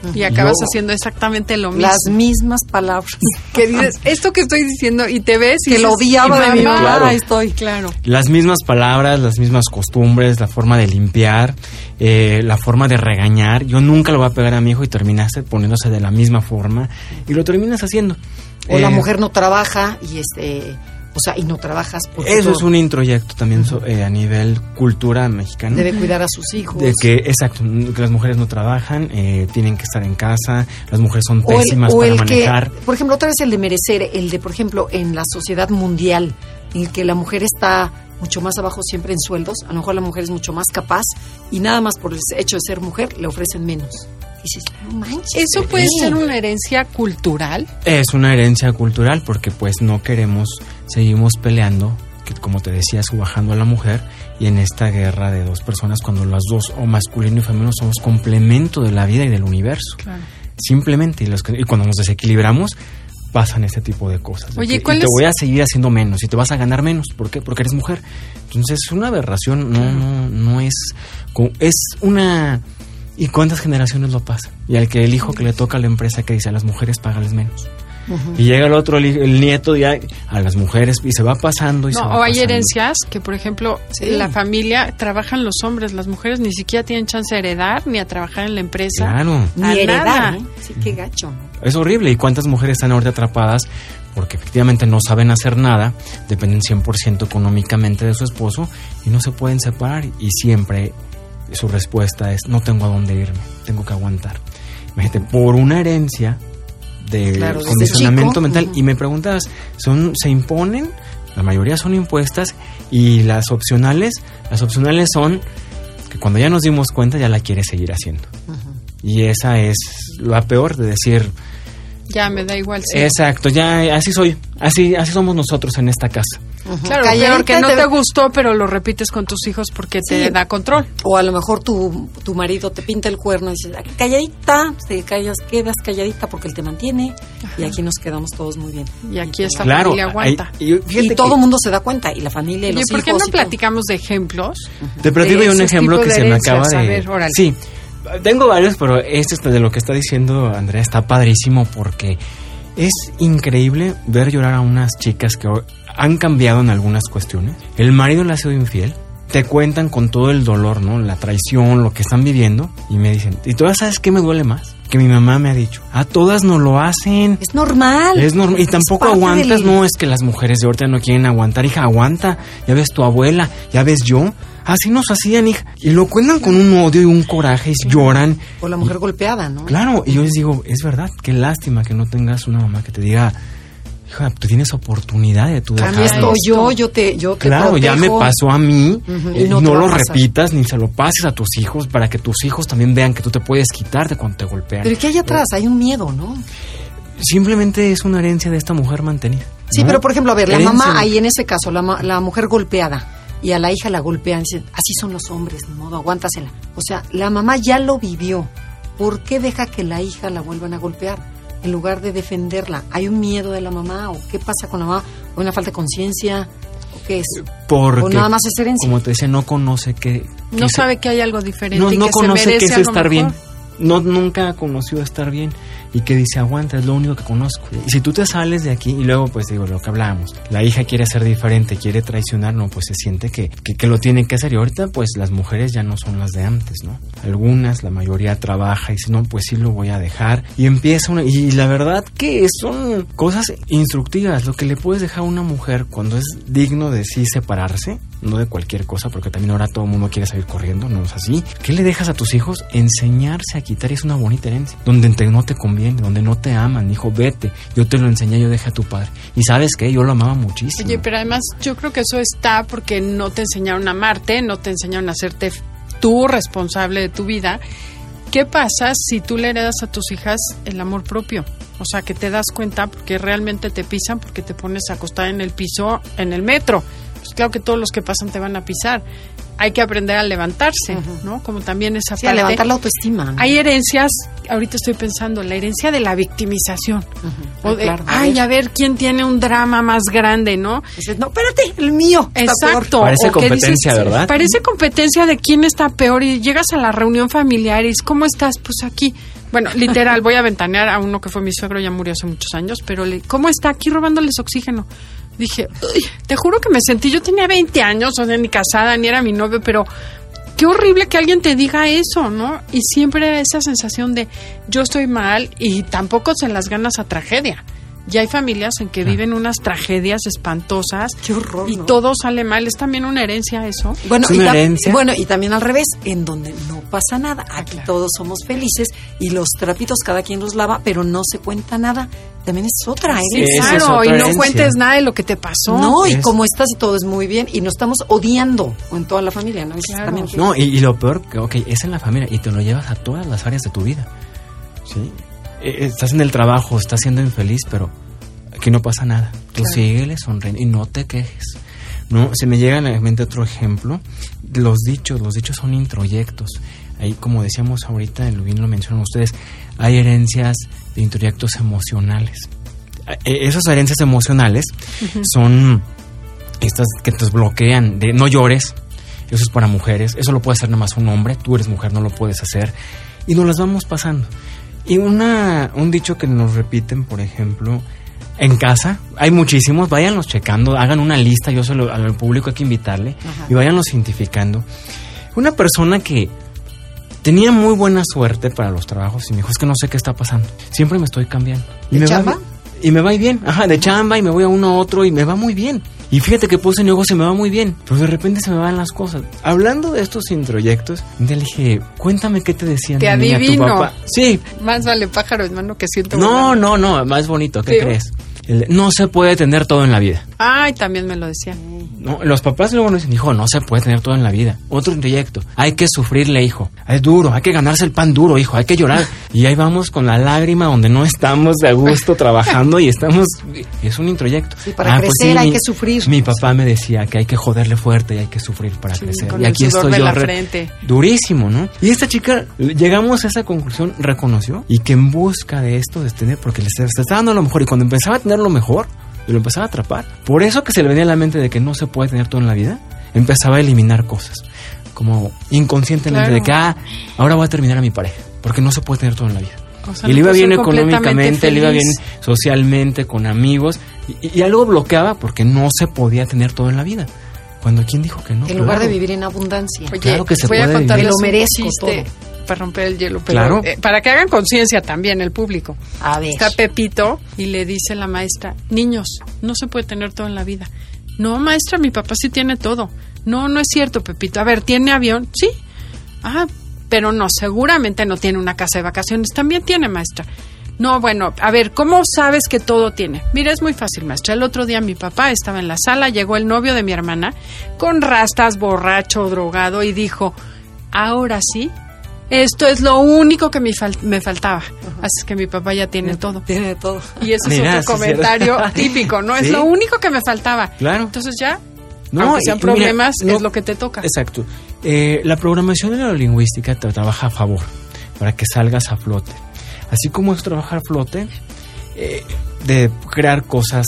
Y acabas Yo, haciendo exactamente lo mismo. Las mismas palabras. Que dices, esto que estoy diciendo, y te ves y que lo dices, odiaba y de mi mamá, mamá. Claro. Ahí estoy. Claro. Las mismas palabras, las mismas costumbres, la forma de limpiar, eh, la forma de regañar. Yo nunca lo voy a pegar a mi hijo y terminaste poniéndose de la misma forma y lo terminas haciendo. O Eh, la mujer no trabaja y este, o sea, y no trabajas porque Eso todo- es un introyecto también so- eh, a nivel cultura mexicana. debe cuidar a sus hijos. De que, exacto, que las mujeres no trabajan, eh, tienen que estar en casa, las mujeres son O el- pésimas o para el manejar. Que, por ejemplo, otra vez el de merecer, el de, por ejemplo, en la sociedad mundial, en el que la mujer está mucho más abajo siempre en sueldos, a lo mejor la mujer es mucho más capaz y nada más por el hecho de ser mujer le ofrecen menos. Y dices, no manches. Eso puede sí. ser una herencia cultural. Es una herencia cultural porque pues no queremos, seguimos peleando, que como te decía, subajando a la mujer y en esta guerra de dos personas cuando las dos, o masculino y femenino, somos complemento de la vida y del universo. Claro. Simplemente, y, los, que- y cuando nos desequilibramos, pasan este tipo de cosas. De Oye, que, ¿cuál y te es? voy a seguir haciendo menos y te vas a ganar menos. ¿Por qué? Porque eres mujer. Entonces es una aberración, no, no, no es, co- es una... ¿Y cuántas generaciones lo pasan? Y al que el hijo que le toca a la empresa que dice a las mujeres págales menos. Ujú. Y llega el otro, el, el nieto ya a las mujeres y se va pasando y No, se va o hay pasando. herencias que, por ejemplo, Sí. la familia trabajan los hombres, las mujeres ni siquiera tienen chance de heredar ni a trabajar en la empresa. Claro, Ni A heredar, nada. ¿eh? Sí, qué gacho. ¿no? es horrible. ¿Y cuántas mujeres están ahorita atrapadas porque efectivamente no saben hacer nada, dependen cien por ciento económicamente de su esposo y no se pueden separar? Y siempre su respuesta es, no tengo a dónde irme, tengo que aguantar. Imagínate, por una herencia de Claro, desde condicionamiento chico. mental. Ujú. Y me preguntabas, ¿son, se imponen? La mayoría son impuestas y las opcionales, las opcionales son que cuando ya nos dimos cuenta ya la quieres seguir haciendo. Y esa es la peor de decir, Ya me da igual. Sí. exacto, ya así soy, así así somos nosotros en esta casa. Ujú. Claro, Calladita peor que no te- te gustó, pero lo repites con tus hijos porque te Sí. da control. O a lo mejor tu, tu marido te pinta el cuerno y dices, calladita, te callas, quedas calladita porque él te mantiene y aquí nos quedamos todos muy bien. Y aquí esta Claro, familia aguanta. hay- y fíjate Y que- todo el mundo se da cuenta, y la familia y Oye, los ¿por qué hijos. no y todo. platicamos de ejemplos? Te platico de de un esos ejemplo tipos que de se me herencias? acaba de... A ver, órale. Sí, tengo varios, pero este es de lo que está diciendo Andrea, está padrísimo porque es increíble ver llorar a unas chicas que han cambiado en algunas cuestiones. El marido le ha sido infiel, te cuentan con todo el dolor, ¿no? La traición, lo que están viviendo, y me dicen, ¿y tú sabes qué me duele más? Que mi mamá me ha dicho, a todas no lo hacen. Es normal. Es normal. Y tampoco parte aguantas, del- no es que las mujeres de ahorita no quieren aguantar, hija, aguanta. Ya ves tu abuela, ya ves yo. Así nos hacían, hija. Y lo cuentan con un odio y un coraje y lloran. O la mujer golpeada, ¿no? Claro, y yo les digo, es verdad, qué lástima que no tengas una mamá que te diga, hija, tú tienes oportunidad de tu Aquí dejarlo. estoy yo, yo te, yo te Claro, ya me protejo. pasó a mí, Ujú, eh, y no no, te va lo a pasar. repitas ni se lo pases a tus hijos para que tus hijos también vean que tú te puedes quitar de cuando te golpean. Pero ¿qué hay atrás? Hay un miedo, ¿no? Simplemente es una herencia de esta mujer mantenida. Sí, ¿no? pero por ejemplo, a ver, la Herencia mamá de- ahí en ese caso, la, ma- la mujer golpeada y a la hija la golpean, dicen, así son los hombres, ni modo, aguántasela. O sea, la mamá ya lo vivió. ¿Por qué deja que la hija la vuelvan a golpear? En lugar de defenderla, ¿hay un miedo de la mamá? ¿O qué pasa con la mamá? ¿O una falta de conciencia? ¿O qué es? Porque, ¿O nada más es herencia? como te decía, no conoce que... que No se- sabe que hay algo diferente no, y no que se conoce merece que es algo estar mejor. bien. No, nunca conoció estar bien y que dice, aguanta, es lo único que conozco. Y si tú te sales de aquí y luego, pues digo, lo que hablábamos, la hija quiere ser diferente, quiere traicionar, no, pues se siente que, que, que lo tiene que hacer. Y ahorita, pues las mujeres ya no son las de antes, ¿no? Algunas, la mayoría trabaja y dice, no, pues sí lo voy a dejar. Y empieza una... Y la verdad que son cosas instructivas, lo que le puedes dejar a una mujer cuando es digno de sí separarse, no de cualquier cosa, porque también ahora todo el mundo quiere salir corriendo, no es así. ¿Qué le dejas a tus hijos? Enseñarse a quitar, y es una bonita herencia. Donde te, no te conviene, donde no te aman, hijo, vete. Yo te lo enseñé, yo dejé a tu padre. Y ¿sabes qué? Yo lo amaba muchísimo. Oye, pero además yo creo que eso está porque no te enseñaron a amarte, no te enseñaron a hacerte f- tú responsable de tu vida. ¿Qué pasa si tú le heredas a tus hijas el amor propio? O sea, que te das cuenta porque realmente te pisan, porque te pones a acostar en el piso, en el metro. Pues claro que todos los que pasan te van a pisar. hay que aprender a levantarse, uh-huh. ¿no? Como también esa sí, parte. a levantar la autoestima, ¿no? Hay herencias, ahorita estoy pensando, la herencia de la victimización. Uh-huh. O de, claro, a ay, ver. a ver quién tiene un drama más grande, ¿no? Dices, no, espérate, el mío. Exacto. Parece o competencia, dices, ¿verdad? Parece competencia de quién está peor y llegas a la reunión familiar y dices, ¿cómo estás? Pues aquí. Bueno, literal, voy a ventanear a uno que fue mi suegro, ya murió hace muchos años, pero le, ¿cómo está? Aquí robándoles oxígeno. Dije, te juro que me sentí, yo tenía veinte años, o sea, ni casada, ni era mi novio, pero qué horrible que alguien te diga eso, ¿no? Y siempre era esa sensación de yo estoy mal y tampoco se las ganas a tragedia. Y hay familias en que viven unas tragedias espantosas. Qué horror, y ¿no? todo sale mal. ¿Es también una herencia eso? Bueno, ¿Es una y ta- herencia? bueno, y también al revés, en donde no pasa nada. Aquí claro. todos somos felices y los trapitos cada quien los lava, pero no se cuenta nada. También es otra Sí, herencia. Esa es claro, otra y no herencia. cuentes nada de lo que te pasó. No, y Es- como estás y todo es muy bien, y nos estamos odiando en toda la familia, ¿no? Es Claro. también- No, y, y lo peor, que ok, es en la familia y te lo llevas a todas las áreas de tu vida. ¿Sí? Eh, Estás en el trabajo, estás siendo infeliz, pero aquí no pasa nada. Tú Claro. síguele sonriendo y no te quejes. No, se me llega a la mente otro ejemplo. Los dichos, los dichos son introyectos. Ahí, como decíamos ahorita, bien lo mencionan ustedes, hay herencias de introyectos emocionales. Eh, Esas herencias emocionales uh-huh. son estas que te bloquean de no llores. Eso es para mujeres. Eso lo puede hacer nada más un hombre. Tú eres mujer, no lo puedes hacer. Y nos las vamos pasando. Y una un dicho que nos repiten, por ejemplo, en casa, hay muchísimos, váyanlos checando, hagan una lista, yo se lo, al público hay que invitarle, ajá. y váyanlos identificando. Una persona que tenía muy buena suerte para los trabajos y me dijo, es que no sé qué está pasando, siempre me estoy cambiando. Y ¿De me chamba? Va, y me va bien, ajá, de chamba, y me voy a uno a otro y me va muy bien. Y fíjate que puse negocios y me va muy bien, pero de repente se me van las cosas. Hablando de estos introyectos, le dije, cuéntame qué te decían te de niña tu adivino. papá. Sí. Más vale pájaro, hermano, que siento. No, volando. no, no, más bonito, ¿qué ¿Sí? crees? El, no se puede tener todo en la vida. Ay, también me lo decían. No, los papás luego nos dicen, hijo, no se puede tener todo en la vida. Otro introyecto, hay que sufrirle, hijo. Es duro, hay que ganarse el pan duro, hijo, hay que llorar. Y ahí vamos con la lágrima donde no estamos de a gusto trabajando y estamos... Es un introyecto. Sí, para ah, crecer pues sí, hay mi, que sufrir. Mi papá me decía que hay que joderle fuerte y hay que sufrir para sí, crecer. Con Y el aquí sudor estoy de yo la re- frente. durísimo, ¿no? Y esta chica, llegamos a esa conclusión, reconoció y que en busca de esto, de tener, porque se está dando lo mejor y cuando empezaba a tener lo mejor, y lo empezaba a atrapar. Por eso que se le venía a la mente de que no se puede tener todo en la vida, empezaba a eliminar cosas. Como inconscientemente claro. de que, ah, ahora voy a terminar a mi pareja, porque no se puede tener todo en la vida. O sea, y le iba no bien soy económicamente, le iba bien feliz. socialmente, con amigos, y, y algo bloqueaba porque no se podía tener todo en la vida. Cuando ¿quién dijo que no? En lugar Claro. de vivir en abundancia. Oye, Claro que se voy puede a contarles vivir. Me lo un merezco chiste todo. para romper el hielo, pero Claro. eh, para que hagan conciencia también el público. A ver. Está Pepito y le dice la maestra, niños, no se puede tener todo en la vida. No, maestra, mi papá sí tiene todo. No, no es cierto, Pepito. A ver, ¿tiene avión? Sí. Ah, pero no, seguramente no tiene una casa de vacaciones. También tiene, maestra. No, bueno, a ver, ¿cómo sabes que todo tiene? Mira, es muy fácil, maestra. El otro día mi papá estaba en la sala, llegó el novio de mi hermana, con rastas, borracho, drogado, y dijo, ahora sí, esto es lo único que me, fal- me faltaba. Uh-huh. Así es que mi papá ya tiene todo. Tiene todo. Y ese Mira, es otro sí, comentario cierto. típico, ¿no? Es Sí. lo único que me faltaba. Claro. Entonces ya, No, aunque sean y- mira, problemas, no- es lo que te toca. Exacto. Eh, la programación neurolingüística te trabaja a favor, para que salgas a flote. Así como es trabajar a flote, eh, de crear cosas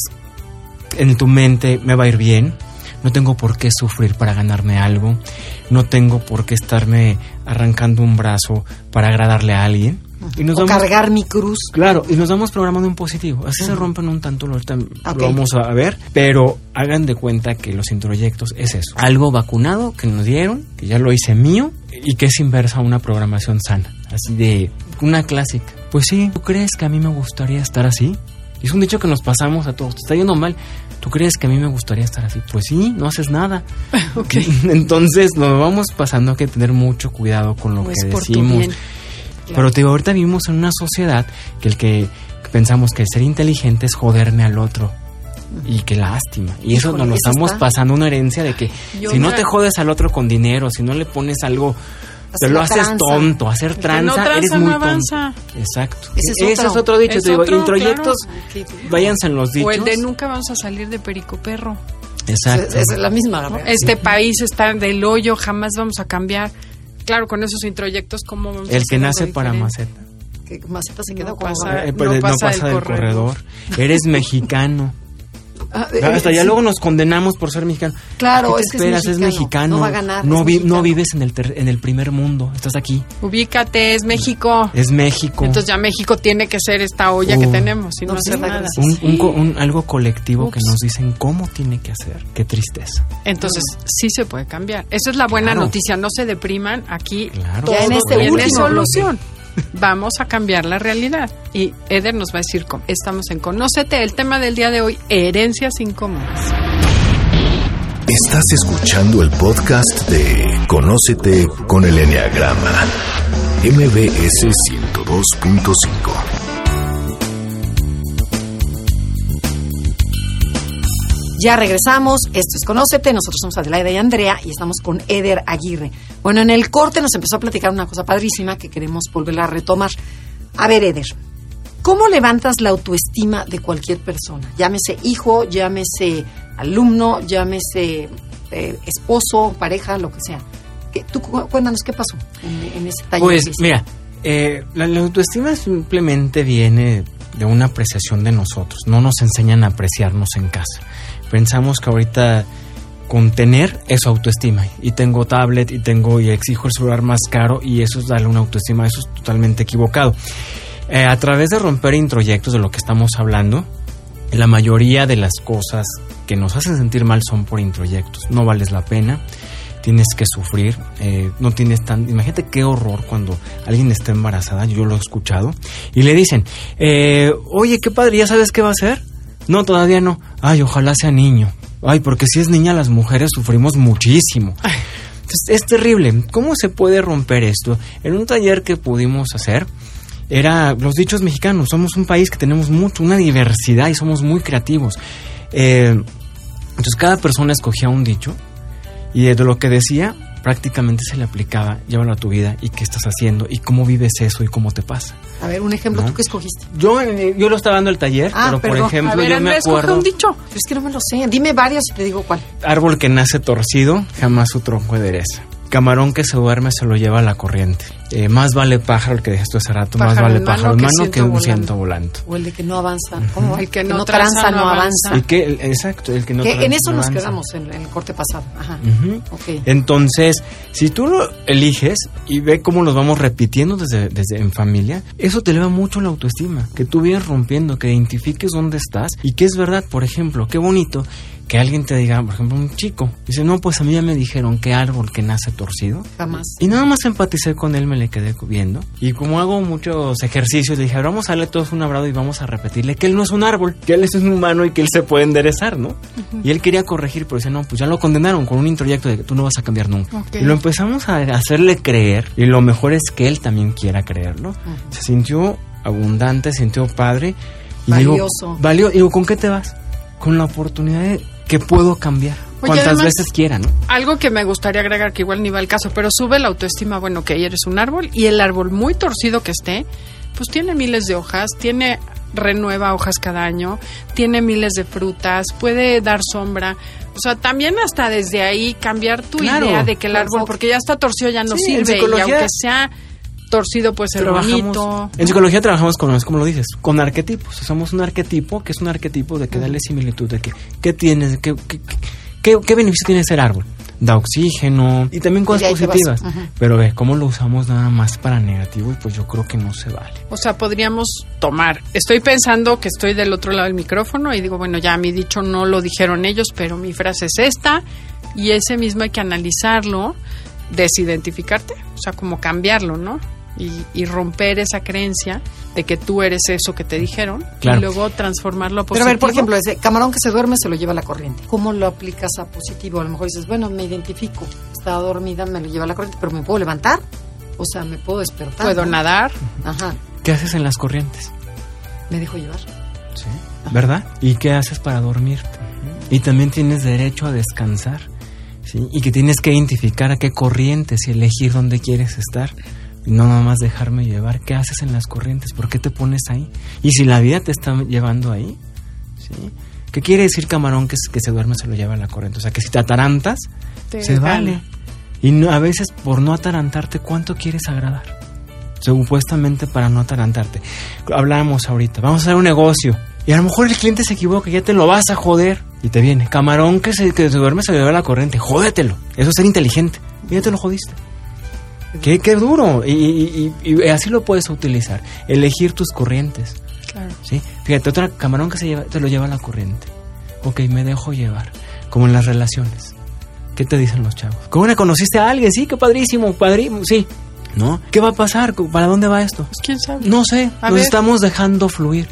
en tu mente, me va a ir bien, no tengo por qué sufrir para ganarme algo, no tengo por qué estarme arrancando un brazo para agradarle a alguien. Y nos o vamos, cargar mi cruz. claro, y nos vamos programando en positivo. Así uh-huh. se rompen un tanto, lo, ahorita okay. lo vamos a ver. Pero hagan de cuenta que los introyectos es eso. Algo vacunado que nos dieron, que ya lo hice mío, y que es inversa a una programación sana. Así de una clásica. Pues sí, ¿tú crees que a mí me gustaría estar así? Y es un dicho que nos pasamos a todos. Te está yendo mal. ¿Tú crees que a mí me gustaría estar así? Pues sí, no haces nada. Okay. Entonces nos vamos pasando a que tener mucho cuidado con lo pues que por decimos. Tu bien. Claro. Pero te digo, ahorita vivimos en una sociedad que el que pensamos que el ser inteligente es joderme al otro. Y qué lástima. Y eso Híjole, nos lo eso estamos está. pasando una herencia de que Yo si no me- te jodes al otro con dinero, si no le pones algo, te Hacer lo la haces tranza. tonto, hacer El que tranza, no tranza eres no muy avanza. tonto. Exacto. Ese es otro. Ese es otro dicho. Es te digo, otro, introyectos, claro. váyanse en los dichos. O el de nunca vamos a salir de perico perro. Exacto. Es, es la misma. ¿Verdad? Este sí. país está del hoyo, jamás vamos a cambiar. Claro, con esos introyectos, ¿cómo vamos El a que nace para maceta. Que maceta se queda no como... pasa, eh, no no pasa, pasa del corredor. corredor. Eres mexicano. Ah, Hasta eh, ya sí. luego nos condenamos por ser mexicano. Claro, ¿Qué te es que esperas? es mexicano. Es mexicano. No va a ganar. No, es vi, mexicano. no vives en el, ter, en el primer mundo. Estás aquí. Ubícate, es México. Es México. Entonces ya México tiene que ser esta olla Uh, que tenemos y no, no, hacer sí, nada. Un, un, un, algo colectivo Ups. que nos dicen cómo tiene que hacer. Qué tristeza. Entonces sí se puede cambiar. Esa es la buena Claro. noticia. No se depriman. Aquí Claro. todo Ya en este tiene último solución. Vamos a cambiar la realidad. Y Eder nos va a decir cómo. Estamos en Conócete. El tema del día de hoy, herencias incómodas. Estás escuchando el podcast de Conócete con el Enneagrama, M B S ciento dos punto cinco. Ya regresamos, esto es Conócete, nosotros somos Adelaida y Andrea y estamos con Eder Aguirre. Bueno, en el corte nos empezó a platicar una cosa padrísima que queremos volverla a retomar. A ver, Eder, ¿cómo levantas la autoestima de cualquier persona? Llámese hijo, llámese alumno, llámese eh, esposo, pareja, lo que sea. ¿Qué, tú cu- cuéntanos qué pasó en, en ese taller. Pues mira, eh, la, la autoestima simplemente viene de una apreciación de nosotros. No nos enseñan a apreciarnos en casa. Pensamos que ahorita con tener es autoestima. Y tengo tablet y tengo y exijo el celular más caro y eso es darle una autoestima. Eso es totalmente equivocado. Eh, a través de romper introyectos de lo que estamos hablando, la mayoría de las cosas que nos hacen sentir mal son por introyectos. No vales la pena. Tienes que sufrir, eh, no tienes tan... Imagínate qué horror cuando alguien está embarazada, yo lo he escuchado, y le dicen, eh, oye, qué padre, ¿ya sabes qué va a hacer? No, todavía no. Ay, ojalá sea niño. Ay, porque si es niña las mujeres sufrimos muchísimo. Entonces, es terrible. ¿Cómo se puede romper esto? En un taller que pudimos hacer, era los dichos mexicanos. Somos un país que tenemos mucho, una diversidad y somos muy creativos. Eh, entonces, cada persona escogía un dicho, y de lo que decía, prácticamente se le aplicaba, llévalo a tu vida, y qué estás haciendo, y cómo vives eso, y cómo te pasa. A ver, un ejemplo, ¿No? ¿tú qué escogiste? Yo eh, yo lo estaba dando el taller, Ah, pero perdón. por ejemplo, A ver, yo me Andrés, coge acuerdo... un dicho. Pero es que no me lo sé. Dime varios y te digo cuál. Árbol que nace torcido, jamás su tronco endereza. Camarón que se duerme se lo lleva a la corriente. Eh, más vale pájaro, el que dijiste hace rato, Pájaro más vale en mano pájaro en que mano ciento que un volando. ciento volando. O el de que no avanza. ¿Cómo? El que Que no no tranza, tranza, no no avanza. avanza. Y que, el- exacto, el que no Que tranza, en eso no nos avanza. quedamos en, en el corte pasado. Ajá. Ujú. Ok. Entonces, si tú lo eliges y ve cómo los vamos repitiendo desde, desde en familia, eso te eleva mucho la autoestima, que tú vienes rompiendo, que identifiques dónde estás y que es verdad. Por ejemplo, qué bonito que alguien te diga, por ejemplo, un chico, dice, no, pues a mí ya me dijeron que árbol que nace torcido. Jamás. Y nada más empaticé con él, me le quedé viendo. Y como hago muchos ejercicios, le dije, ahora vamos a darle todos un abrazo y vamos a repetirle que él no es un árbol, que él es un humano y que él se puede enderezar, ¿no? Uh-huh. Y él quería corregir, pero dice, no, pues ya lo condenaron con un introyecto de que tú no vas a cambiar nunca. Okay. Y lo empezamos a hacerle creer, y lo mejor es que él también quiera creerlo. Uh-huh. Se sintió abundante, se sintió padre. Y valioso. Digo, valió, y digo, ¿con qué te vas? Con la oportunidad de que puedo cambiar. Oye, cuantas además, veces quiera, ¿no? Algo que me gustaría agregar, que igual ni va al caso, pero sube la autoestima, bueno, que eres un árbol, y el árbol muy torcido que esté, pues tiene miles de hojas, tiene renueva hojas cada año, tiene miles de frutas, puede dar sombra. O sea, también hasta desde ahí cambiar tu claro, idea de que el árbol, porque ya está torcido, ya no sí, sirve, y aunque sea torcido puede ser bonito. En psicología trabajamos con, como lo dices, con arquetipos. Somos un arquetipo, que es un arquetipo de que dale similitud, de que qué tienes, qué, qué, qué, qué beneficio tiene ser árbol. Da oxígeno y también cosas y positivas. Uh-huh. Pero ve, ¿cómo lo usamos nada más para negativo? Y pues yo creo que no se vale. O sea, podríamos tomar. Estoy pensando que estoy del otro lado del micrófono y digo, bueno, ya mi dicho no lo dijeron ellos, pero mi frase es esta. Y ese mismo hay que analizarlo, desidentificarte, o sea, como cambiarlo, ¿no? Y, y romper esa creencia de que tú eres eso que te dijeron, claro, y luego transformarlo a positivo. Pero a ver, por ejemplo, ese camarón que se duerme se lo lleva a la corriente. ¿Cómo lo aplicas a positivo? A lo mejor dices, bueno, me identifico, estaba dormida, me lo lleva a la corriente, pero ¿me puedo levantar? O sea, ¿me puedo despertar? ¿Puedo ¿no? nadar? Ajá. ¿Qué haces en las corrientes? Me dejo llevar. Sí, ¿verdad? ¿Y qué haces para dormirte? Y también tienes derecho a descansar, ¿sí? Y que tienes que identificar a qué corrientes y elegir dónde quieres estar. No nada más dejarme llevar. ¿Qué haces en las corrientes? ¿Por qué te pones ahí? Y si la vida te está llevando ahí, ¿sí? ¿Qué quiere decir camarón que, que se duerme se lo lleva a la corriente? O sea, que si te atarantas, Te se gana. vale. Y no, a veces por no atarantarte, ¿cuánto quieres agradar? Supuestamente para no atarantarte. Hablábamos ahorita, vamos a hacer un negocio. Y a lo mejor el cliente se equivoca, ya te lo vas a joder. Y te viene, camarón que se, que se duerme se lo lleva a la corriente. Jódetelo. Eso es ser inteligente. Y ya te lo jodiste. Qué, qué duro. Y, y, y, y así lo puedes utilizar. Elegir tus corrientes. Claro. ¿Sí? Fíjate, otra camarón que se lleva, te lo lleva a la corriente. Ok, me dejo llevar. Como en las relaciones. ¿Qué te dicen los chavos? ¿Cómo le conociste a alguien? Sí, qué padrísimo, padrísimo, sí. ¿No? ¿Qué va a pasar? ¿Para dónde va esto? Pues quién sabe. No sé, A nos ver. estamos dejando fluir.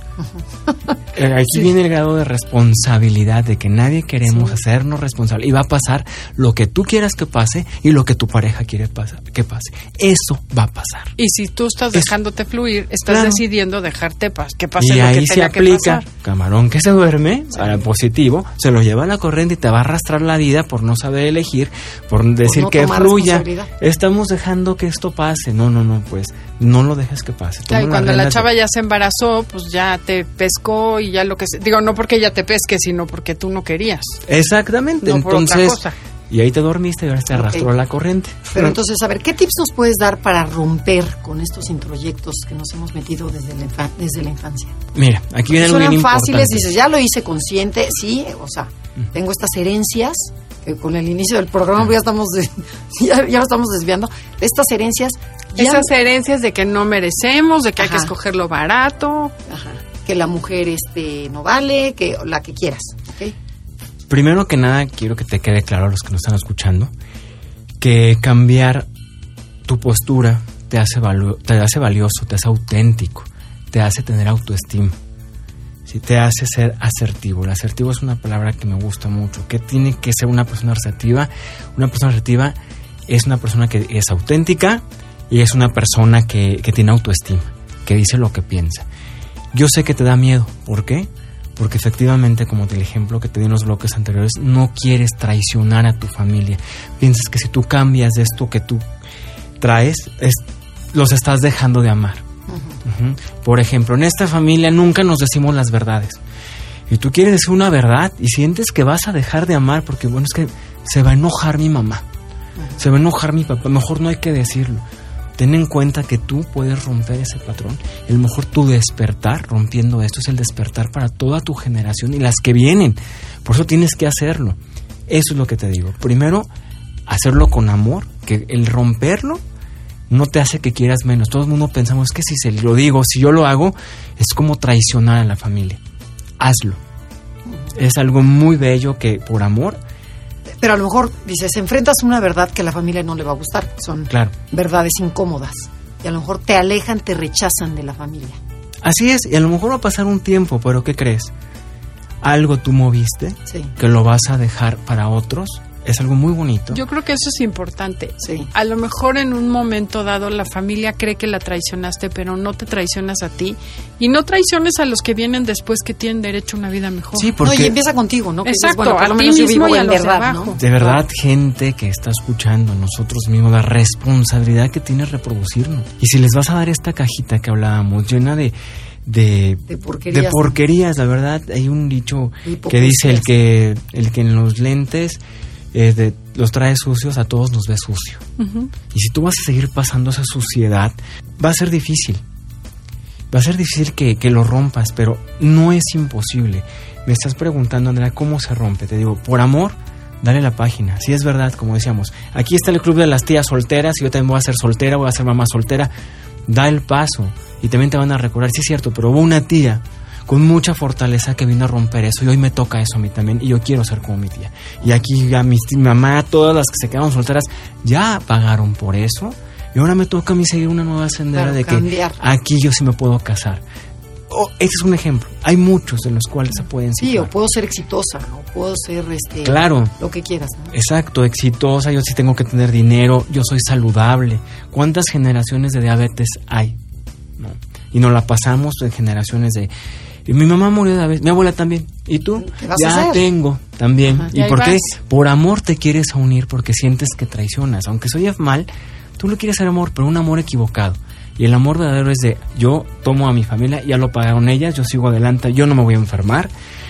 Eh, Aquí Sí. viene el grado de responsabilidad de que nadie queremos Sí. hacernos responsables. Y va a pasar lo que tú quieras que pase y lo que tu pareja quiere pasar, que pase. Eso va a pasar. Y si tú estás Eso. dejándote fluir, estás Claro. decidiendo dejarte pas que pase Y lo ahí que se tenga que aplica, pasar. camarón que se duerme, para positivo, se lo lleva a la corriente y te va a arrastrar la vida por no saber elegir, por decir no que tomar fluya. responsabilidad. Estamos dejando que esto pase. No, no, no, pues no lo dejes que pase. Claro, y Toma cuando las la riendas de- chava ya se embarazó, pues ya te pescó y ya lo que se... Digo, no porque ella te pesque, sino porque tú no querías. Exactamente, No por otra entonces... cosa. Y ahí te dormiste y ahora te arrastró Ok. la corriente. Pero entonces, a ver, ¿qué tips nos puedes dar para romper con estos introyectos que nos hemos metido desde la, infa- desde la infancia? Mira, aquí viene algo Suenan bien fáciles, importante. dices, ya lo hice consciente, sí, o sea, tengo estas herencias, que con el inicio del programa ya estamos, de- ya, ya lo estamos desviando, estas herencias, ya- Esas herencias de que no merecemos, de que hay Ajá. que escoger lo barato. Ajá, que la mujer este no vale, que la que quieras, ¿ok? Primero que nada, quiero que te quede claro a los que nos están escuchando que cambiar tu postura te hace, valu- te hace valioso, te hace auténtico, te hace tener autoestima, ¿sí? Te hace ser asertivo. El asertivo es una palabra que me gusta mucho. ¿Qué tiene que ser una persona asertiva? Una persona asertiva es una persona que es auténtica y es una persona que, que tiene autoestima, que dice lo que piensa. Yo sé que te da miedo. ¿Por qué? Porque efectivamente, como el ejemplo que te di en los bloques anteriores, no quieres traicionar a tu familia. Piensas que si tú cambias de esto que tú traes, es, los estás dejando de amar. Uh-huh. Uh-huh. Por ejemplo, en esta familia nunca nos decimos las verdades. Y tú quieres decir una verdad y sientes que vas a dejar de amar porque, bueno, es que se va a enojar mi mamá. Uh-huh. Se va a enojar mi papá. Mejor no hay que decirlo. Ten en cuenta que tú puedes romper ese patrón. El mejor tu despertar, rompiendo esto, es el despertar para toda tu generación y las que vienen. Por eso tienes que hacerlo. Eso es lo que te digo. Primero, hacerlo con amor, que el romperlo no te hace que quieras menos. Todo el mundo pensamos que si se lo digo, si yo lo hago, es como traicionar a la familia. Hazlo. Es algo muy bello que por amor... Pero a lo mejor, dices, enfrentas una verdad que a la familia no le va a gustar. Son Claro. verdades incómodas. Y a lo mejor te alejan, te rechazan de la familia. Así es, y a lo mejor va a pasar un tiempo, pero ¿qué crees? Algo tú moviste, Sí. que lo vas a dejar para otros, es algo muy bonito. Yo creo que eso es importante. Sí. A lo mejor en un momento dado la familia cree que la traicionaste, pero no te traicionas a ti. Y no traiciones a los que vienen después que tienen derecho a una vida mejor. Sí, No, porque y empieza contigo, ¿no? Que dices, Exacto, bueno, por a lo ti menos yo mismo vivo y a en los de verdad, abajo. ¿no? de verdad, gente que está escuchando, nosotros mismos, la responsabilidad que tiene reproducirnos. Y si les vas a dar esta cajita que hablábamos, llena de... De, De porquerías. de porquerías, la verdad, hay un dicho De que dice el hipocresías. que el que en los lentes eh, de, los trae sucios, a todos nos ve sucio. Ujú. Y si tú vas a seguir pasando esa suciedad, va a ser difícil. Va a ser difícil que, que lo rompas, pero no es imposible. Me estás preguntando, Andrea, ¿cómo se rompe? Te digo, por amor, dale la página. Si es verdad, como decíamos, aquí está el club de las tías solteras, y yo también voy a ser soltera, voy a ser mamá soltera. Da el paso y también te van a recordar, sí es cierto, pero hubo una tía con mucha fortaleza que vino a romper eso y hoy me toca eso a mí también y yo quiero ser como mi tía. Y aquí a mi, mi mamá, todas las que se quedaron solteras ya pagaron por eso y ahora me toca a mí seguir una nueva sendera Claro, de cambiar. que aquí yo sí me puedo casar. Oh, este es un ejemplo. Hay muchos en los cuales se pueden Sí, situar. o puedo ser exitosa, o puedo ser este Claro. lo que quieras, ¿no? Exacto, exitosa, yo sí tengo que tener dinero, yo soy saludable. ¿Cuántas generaciones de diabetes hay? ¿No? Y nos la pasamos en generaciones de... y mi mamá murió de diabetes, mi abuela también. ¿Y tú? ¿Qué vas a Ya hacer? tengo también. Ajá, y ¿Y ahí por qué? vas. Por amor te quieres a unir porque sientes que traicionas. Aunque se oye mal, tú lo quieres hacer amor, pero un amor equivocado. Y el amor verdadero es de yo tomo a mi familia, ya lo pagaron ellas, yo sigo adelante, yo no me voy a enfermar.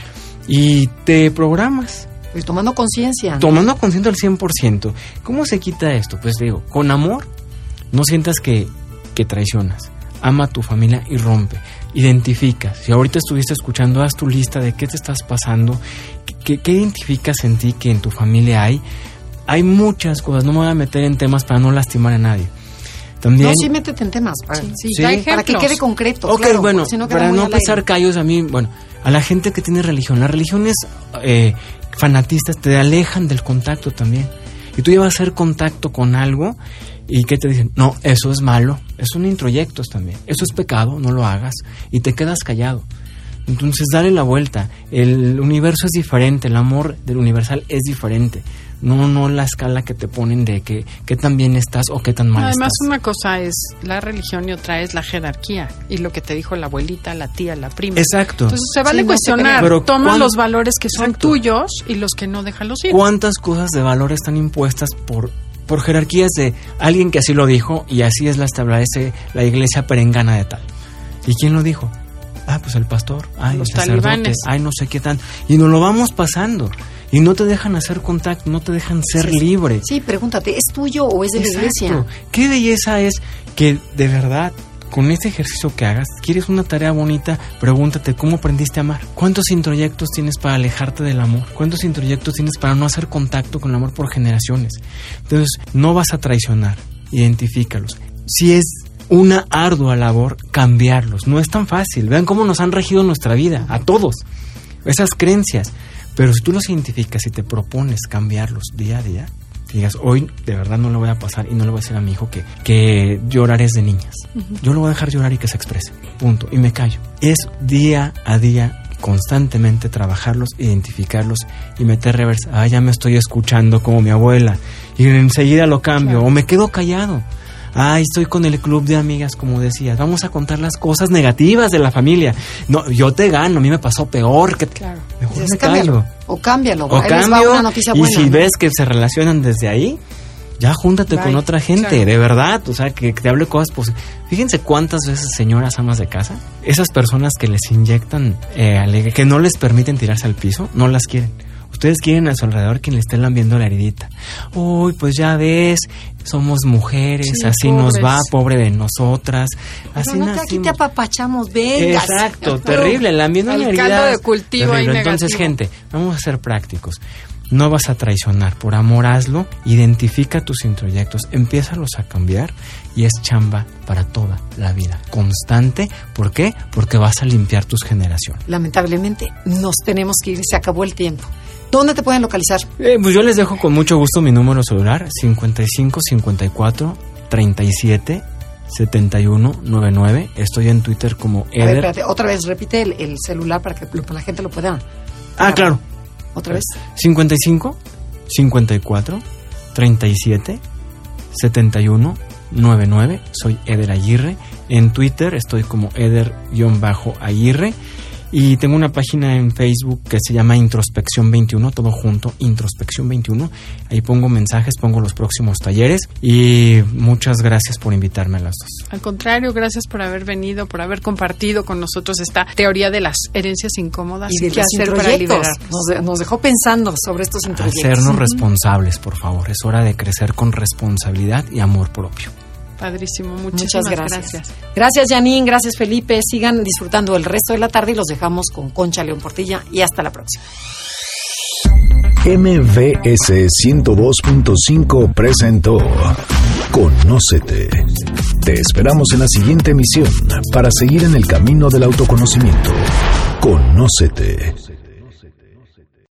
y te programas. Pues tomando conciencia, ¿no? Tomando conciencia al cien por ciento. ¿Cómo se quita esto? Pues digo, con amor, no sientas que, que traicionas. Ama a tu familia y rompe. Identifica. Si ahorita estuviste escuchando, haz tu lista de qué te estás pasando, qué, qué identificas en ti que en tu familia hay. Hay muchas cosas, no me voy a meter en temas para no lastimar a nadie. También, no, sí, métete en temas, para, sí, sí, sí, para que quede concreto. Ok, claro, bueno, si no para no pasar callos a mí, bueno, a la gente que tiene religión, las religiones eh, fanatistas te alejan del contacto también. Y tú ya vas a hacer contacto con algo y ¿qué te dicen? No, eso es malo, eso son introyectos también, eso es pecado, no lo hagas y te quedas callado. Entonces dale la vuelta, el universo es diferente, el amor del universal es diferente. No, no la escala que te ponen de que qué tan bien estás o qué tan mal Además, estás. una cosa es la religión y otra es la jerarquía. Y lo que te dijo la abuelita, la tía, la prima. Exacto. Entonces se vale sí, cuestionar. no Toma los valores que son Exacto. tuyos y los que no, déjalos ir. ¿Cuántas cosas de valor están impuestas por, por jerarquías de alguien que así lo dijo y así es la establece la iglesia perengana de tal? ¿Y quién lo dijo? Ah, pues el pastor, ay, Los el sacerdote, talibanes. ay, no sé qué tan. Y nos lo vamos pasando. Y no te dejan hacer contacto, no te dejan ser sí, libre. Sí, pregúntate, ¿es tuyo o es de Exacto. la iglesia? Qué belleza es que de verdad, con este ejercicio que hagas, quieres una tarea bonita, pregúntate cómo aprendiste a amar. ¿Cuántos introyectos tienes para alejarte del amor? ¿Cuántos introyectos tienes para no hacer contacto con el amor por generaciones? Entonces, no vas a traicionar, identifícalos. Si es una ardua labor, cambiarlos. No es tan fácil. Vean cómo nos han regido nuestra vida, a todos. Esas creencias. Pero si tú los identificas y te propones cambiarlos día a día, digas, hoy de verdad no le voy a pasar y no le voy a decir a mi hijo que, que llorar es de niñas. Uh-huh. Yo lo voy a dejar llorar y que se exprese. Punto. Y me callo. Es día a día, constantemente trabajarlos, identificarlos y meter reversa. Ah, ya me estoy escuchando como mi abuela. Y enseguida lo cambio. Claro. O me quedo callado. Ay, estoy con el club de amigas, como decías. Vamos a contar las cosas negativas de la familia. No, yo te gano, a mí me pasó peor. Que claro. Mejor Entonces, me cámbialo. callo. O cámbialo. O ahí cambio, les va una noticia y buena, si ¿no? ves que se relacionan desde ahí, ya júntate Bye. Con otra gente, claro. De verdad. O sea, que, que te hable cosas posibles. Fíjense cuántas veces, señoras amas de casa, esas personas que les inyectan, eh, que no les permiten tirarse al piso, no las quieren. Ustedes quieren a su alrededor quien le esté lambiendo la heridita. Uy, pues ya ves, somos mujeres, sí, así pobres. Nos va, pobre de nosotras. Pero así no te, aquí te apapachamos, vengas. Exacto, terrible, lambiendo la herida. El caldo de cultivo ahí negativo. Entonces, gente, vamos a ser prácticos. No vas a traicionar, por amor hazlo, identifica tus introyectos, empiézalos a cambiar y es chamba para toda la vida. Constante, ¿por qué? Porque vas a limpiar tus generaciones. Lamentablemente nos tenemos que ir, se acabó el tiempo. ¿Dónde te pueden localizar? Eh, pues yo les dejo con mucho gusto mi número celular, cincuenta y cinco, cincuenta y cuatro, treinta y siete, setenta y uno, noventa y nueve. Estoy en Twitter como Eder. A ver, espérate, otra vez, repite el, el celular para que la gente lo pueda... Ah, claro. ¿Otra vez? cincuenta y cinco, cincuenta y cuatro, treinta y siete, setenta y uno, noventa y nueve. Soy Eder Aguirre. En Twitter estoy como Eder-Aguirre. Y tengo una página en Facebook que se llama Introspección veintiuno, todo junto, Introspección veintiuno. Ahí pongo mensajes, pongo los próximos talleres y muchas gracias por invitarme a las dos. Al contrario, gracias por haber venido, por haber compartido con nosotros esta teoría de las herencias incómodas. Y de qué hacer para liberar. Nos, nos dejó pensando sobre estos introyectos. Hacernos responsables, por favor. Es hora de crecer con responsabilidad y amor propio. Padrísimo, muchísimas Muchas gracias. gracias. Gracias, Janine, gracias, Felipe. Sigan disfrutando el resto de la tarde y los dejamos con Concha León Portilla y hasta la próxima. M V S ciento dos punto cinco presentó Conócete. Te esperamos en la siguiente emisión para seguir en el camino del autoconocimiento. Conócete.